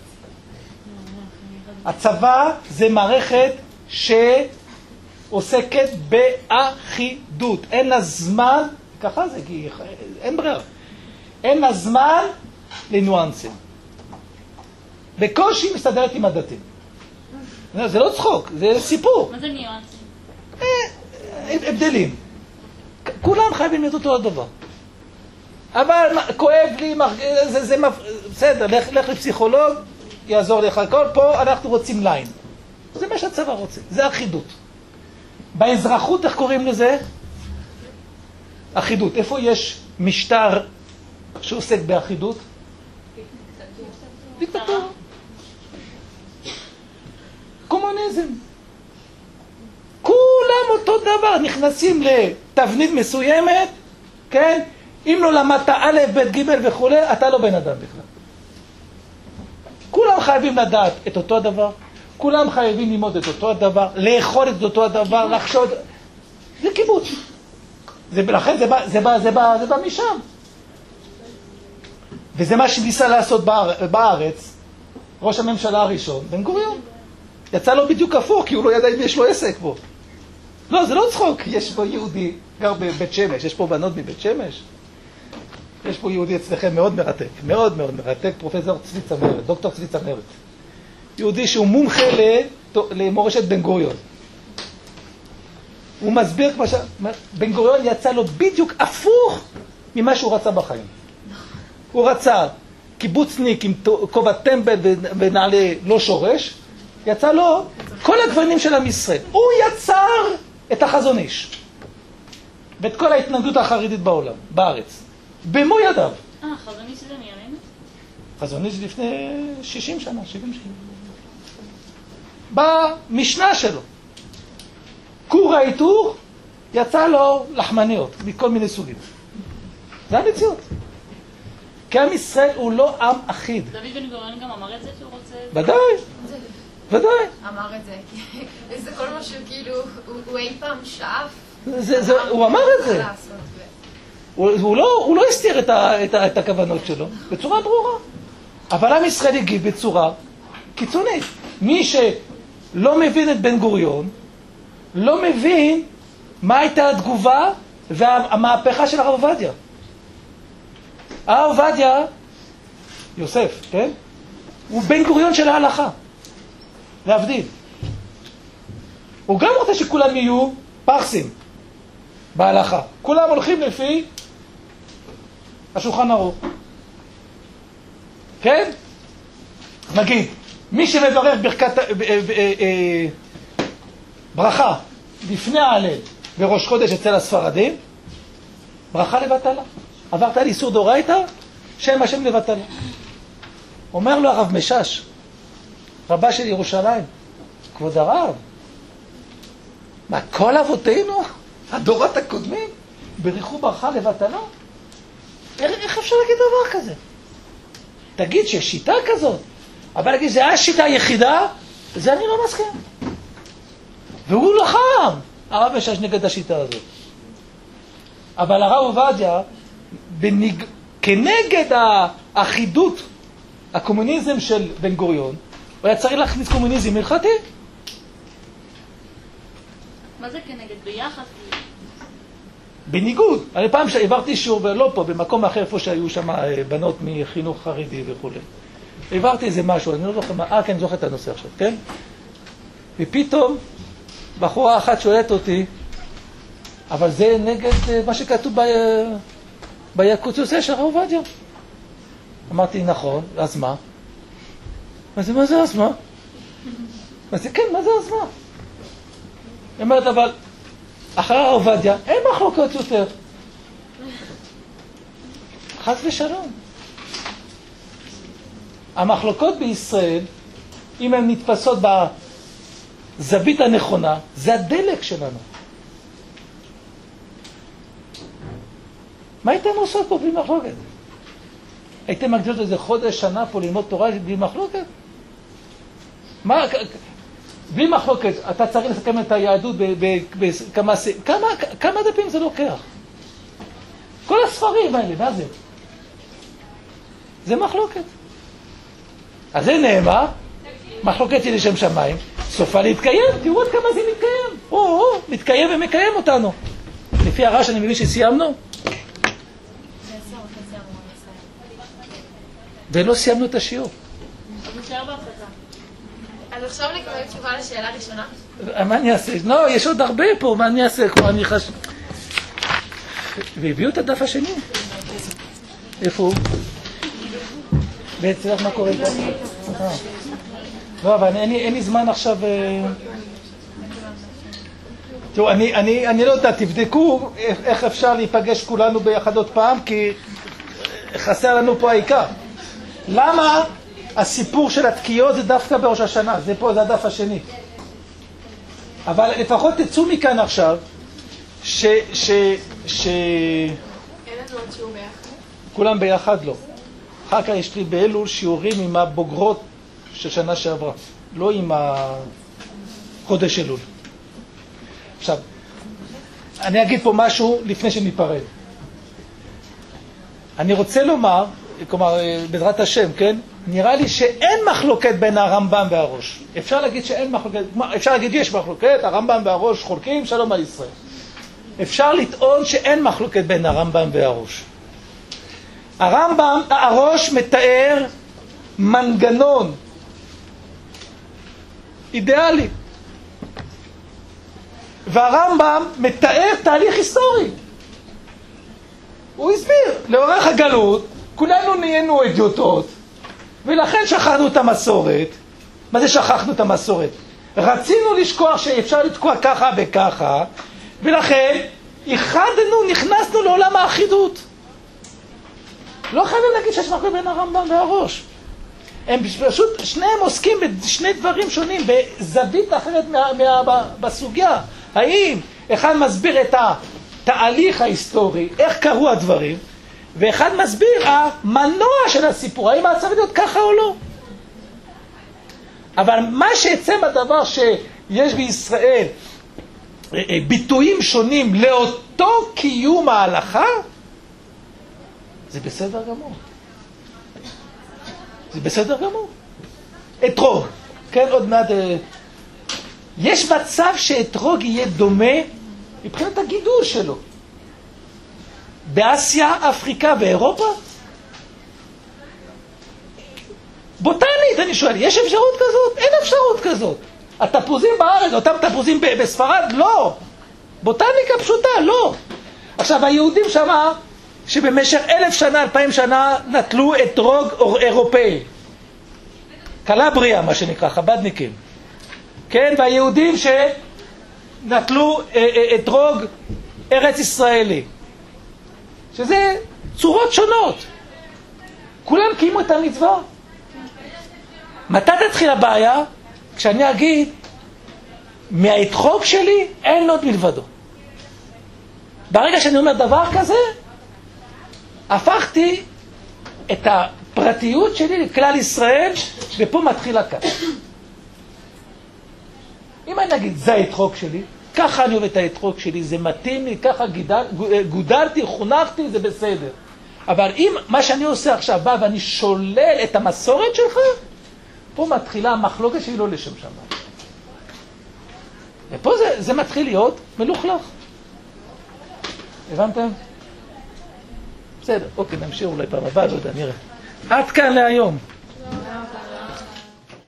הצבא זה מערכת שעוסקת באחידות. אין לה זמן, ככה זה, כי אין ברירה. אין לה זמן לניואנסים. בקושי מסתדרת עם הדתיים. זה לא צחוק, זה סיפור. מה זה ניואנסים? הבדלים. כולם חייבים להיות אותו הדבר. אבל כואב לי, בסדר, לך לפסיכולוג, יעזור לך הכל. פה אנחנו רוצים ליין. זה מה שהצבא רוצה, זה אחידות. באזרחות, איך קוראים לזה? אחידות. איפה יש משטר שעוסק באחידות? דיקטטורה. קומוניזם. כולם אותו דבר, נכנסים לתבנית מסוימת, כן? אם לא למדת א', ב', ג' וכו', אתה לא בן אדם בכלל. כולם חייבים לדעת את אותו הדבר, כולם חייבים ללמוד את אותו הדבר, לאכול את אותו הדבר, לחשוד. זה קיבוץ. לכן זה בא משם. וזה מה שניסה לעשות בארץ, ראש הממשלה הראשון, בן גוריון. יצא לו בדיוק הפוך, כי הוא לא ידע אם יש לו עסק פה. לא, זה לא צחוק. יש פה יהודי, גר בבית שמש, יש פה בנות מבית שמש. יש פה יהודי אצלכם מאוד מרתק, מאוד מאוד מרתק, פרופסור צבי צמרת, דוקטור צבי צמרת. יהודי שהוא מומחה למורשת בן גוריון. הוא מסביר כמו בן גוריון יצא לו בדיוק הפוך ממה שהוא רצה בחיים. הוא רצה קיבוצניק עם כובע טמבל ונעלי לא שורש, יצא לו כל הגוונים של עם ישראל. הוא יצר את החזון איש ואת כל ההתנגדות החרדית בעולם, בארץ, במו ידיו. חזון איש זה מימינו? חזון איש לפני 60 שנה, 70 שנה. במשנה שלו כור ההיתוך יצא לו לחמניות מכל מיני סוגים. זה המציאות. כי עם ישראל הוא לא עם אחיד. דוד בן גוריון גם אמר את זה שהוא רוצה... ודאי, ודאי. אמר את זה, זה כל מה שהוא כאילו, הוא אי פעם שאף. הוא אמר את זה. הוא לא הסתיר את הכוונות שלו בצורה ברורה. אבל עם ישראל הגיב בצורה קיצונית. מי שלא מבין את בן גוריון, לא מבין מה הייתה התגובה והמהפכה של הרב עובדיה. הרב עובדיה, יוסף, כן? הוא בן גוריון של ההלכה. להבדיל. הוא גם רוצה שכולם יהיו פרסים בהלכה. כולם הולכים לפי השולחן ערוך. כן? נגיד, מי שמברך ברכה לפני ההלל בראש חודש אצל הספרדים, ברכה לבטלה. עברת על איסור דאורייתא, שם השם לבטלה. אומר לו הרב משש, רבה של ירושלים, כבוד הרב, מה כל אבותינו, הדורות הקודמים, בריחו ברכה לבטלה? איך אפשר להגיד דבר כזה? תגיד שיש שיטה כזאת, אבל להגיד זה השיטה היחידה, זה אני לא מסכים. והוא לחם, הרב משש נגד השיטה הזאת. אבל הרב עובדיה, כנגד האחידות, הקומוניזם של בן גוריון, הוא היה צריך להכניס קומוניזם הלכתי. מה זה כנגד? ביחד? בניגוד. אני פעם שהעברתי שיעור ולא פה, במקום אחר איפה שהיו שם בנות מחינוך חרדי וכו'. העברתי איזה משהו, אני לא זוכר מה, כן, זוכר את הנושא עכשיו, כן? ופתאום בחורה אחת שואלת אותי, אבל זה נגד מה שכתוב ביקוץ יוסף של הרב עובדיה. אמרתי, נכון, אז מה? מה זה אז מה? אז כן, מה זה אז מה? היא אומרת, אבל אחרי הרב עובדיה אין מחלוקות יותר. חס ושלום. המחלוקות בישראל, אם הן נתפסות בזווית הנכונה, זה הדלק שלנו. מה הייתם עושות פה בלי מחלוקת? הייתם מגדילות איזה חודש, שנה פה ללמוד תורה בלי מחלוקת? מה, בלי מחלוקת, אתה צריך לסכם את היהדות כמה דפים זה לוקח? כל הספרים האלה, מה זה? זה מחלוקת. אז זה נאמר, מחלוקת היא לשם שמיים, סופה להתקיים, תראו עד כמה זה מתקיים. מתקיים ומקיים אותנו. לפי הרעש אני מבין שסיימנו. ולא סיימנו את השיעור. אז עכשיו נקבל תשובה לשאלה ראשונה. מה אני אעשה? לא, יש עוד הרבה פה, מה אני אעשה? כמו אני חש... והביאו את הדף השני. איפה הוא? ואצלך מה קורה פה? לא, אבל אין לי זמן עכשיו... תראו, אני לא יודע, תבדקו איך אפשר להיפגש כולנו ביחד עוד פעם, כי חסר לנו פה העיקר. למה הסיפור של התקיעות זה דווקא בראש השנה? זה פה, זה הדף השני. אבל לפחות תצאו מכאן עכשיו, אין לנו עוד שיעור ביחד. כולם ביחד לא. אחר כך יש לי באלול שיעורים עם הבוגרות של שנה שעברה, לא עם החודש אלול. עכשיו, אני אגיד פה משהו לפני שניפרד. אני רוצה לומר, כלומר, בעזרת השם, כן? נראה לי שאין מחלוקת בין הרמב"ם והראש. אפשר להגיד שאין מחלוקת, אפשר להגיד יש מחלוקת, הרמב"ם והראש חולקים, שלום על ישראל. אפשר לטעון שאין מחלוקת בין הרמב"ם והראש. הראש מתאר מנגנון אידיאלי. והרמב"ם מתאר תהליך היסטורי. הוא הסביר, לאורך הגלות, כולנו נהיינו אדיוטות, ולכן שכחנו את המסורת. מה זה שכחנו את המסורת? רצינו לשכוח שאפשר לתקוע ככה וככה, ולכן איחדנו, נכנסנו לעולם האחידות. לא חייבים להגיד שיש מחלוקת בין הרמב"ם והראש. הם פשוט, שניהם עוסקים בשני דברים שונים, בזווית אחרת בסוגיה. האם אחד מסביר את התהליך ההיסטורי, איך קרו הדברים, ואחד מסביר המנוע של הסיפור, האם היה צריך להיות ככה או לא. אבל מה שיצא בדבר שיש בישראל ביטויים שונים לאותו קיום ההלכה, זה בסדר גמור. זה בסדר גמור. אתרוג, כן, עוד מעט. יש מצב שאתרוג יהיה דומה מבחינת הגידול שלו. באסיה, אפריקה ואירופה? בוטנית, אני שואל, יש אפשרות כזאת? אין אפשרות כזאת. התפוזים בארץ, אותם תפוזים בספרד? לא. בוטניקה פשוטה, לא. עכשיו, היהודים שמה שבמשך 1,000 שנה, 2,000 שנה, נטלו אתרוג אירופאי. קלבריה, מה שנקרא, חבדניקים. כן, והיהודים שנטלו אתרוג ארץ ישראלי. שזה צורות שונות. כולם קיימו את המצווה. מתי תתחיל הבעיה? כשאני אגיד, מהאתרוג שלי אין עוד מלבדו. ברגע שאני אומר דבר כזה, הפכתי את הפרטיות שלי לכלל ישראל, ופה מתחיל הקו. אם אני אגיד, זה האתרוג שלי, ככה אני אוהב את האתרוג שלי, זה מתאים לי, ככה גודלתי, חונכתי, זה בסדר. אבל אם מה שאני עושה עכשיו בא ואני שולל את המסורת שלך, פה מתחילה המחלוקת שהיא לא לשם שמה. ופה זה מתחיל להיות מלוכלך. הבנתם? בסדר, אוקיי, נמשיך אולי פעם הבאה, לא יודע, נראה. עד כאן להיום.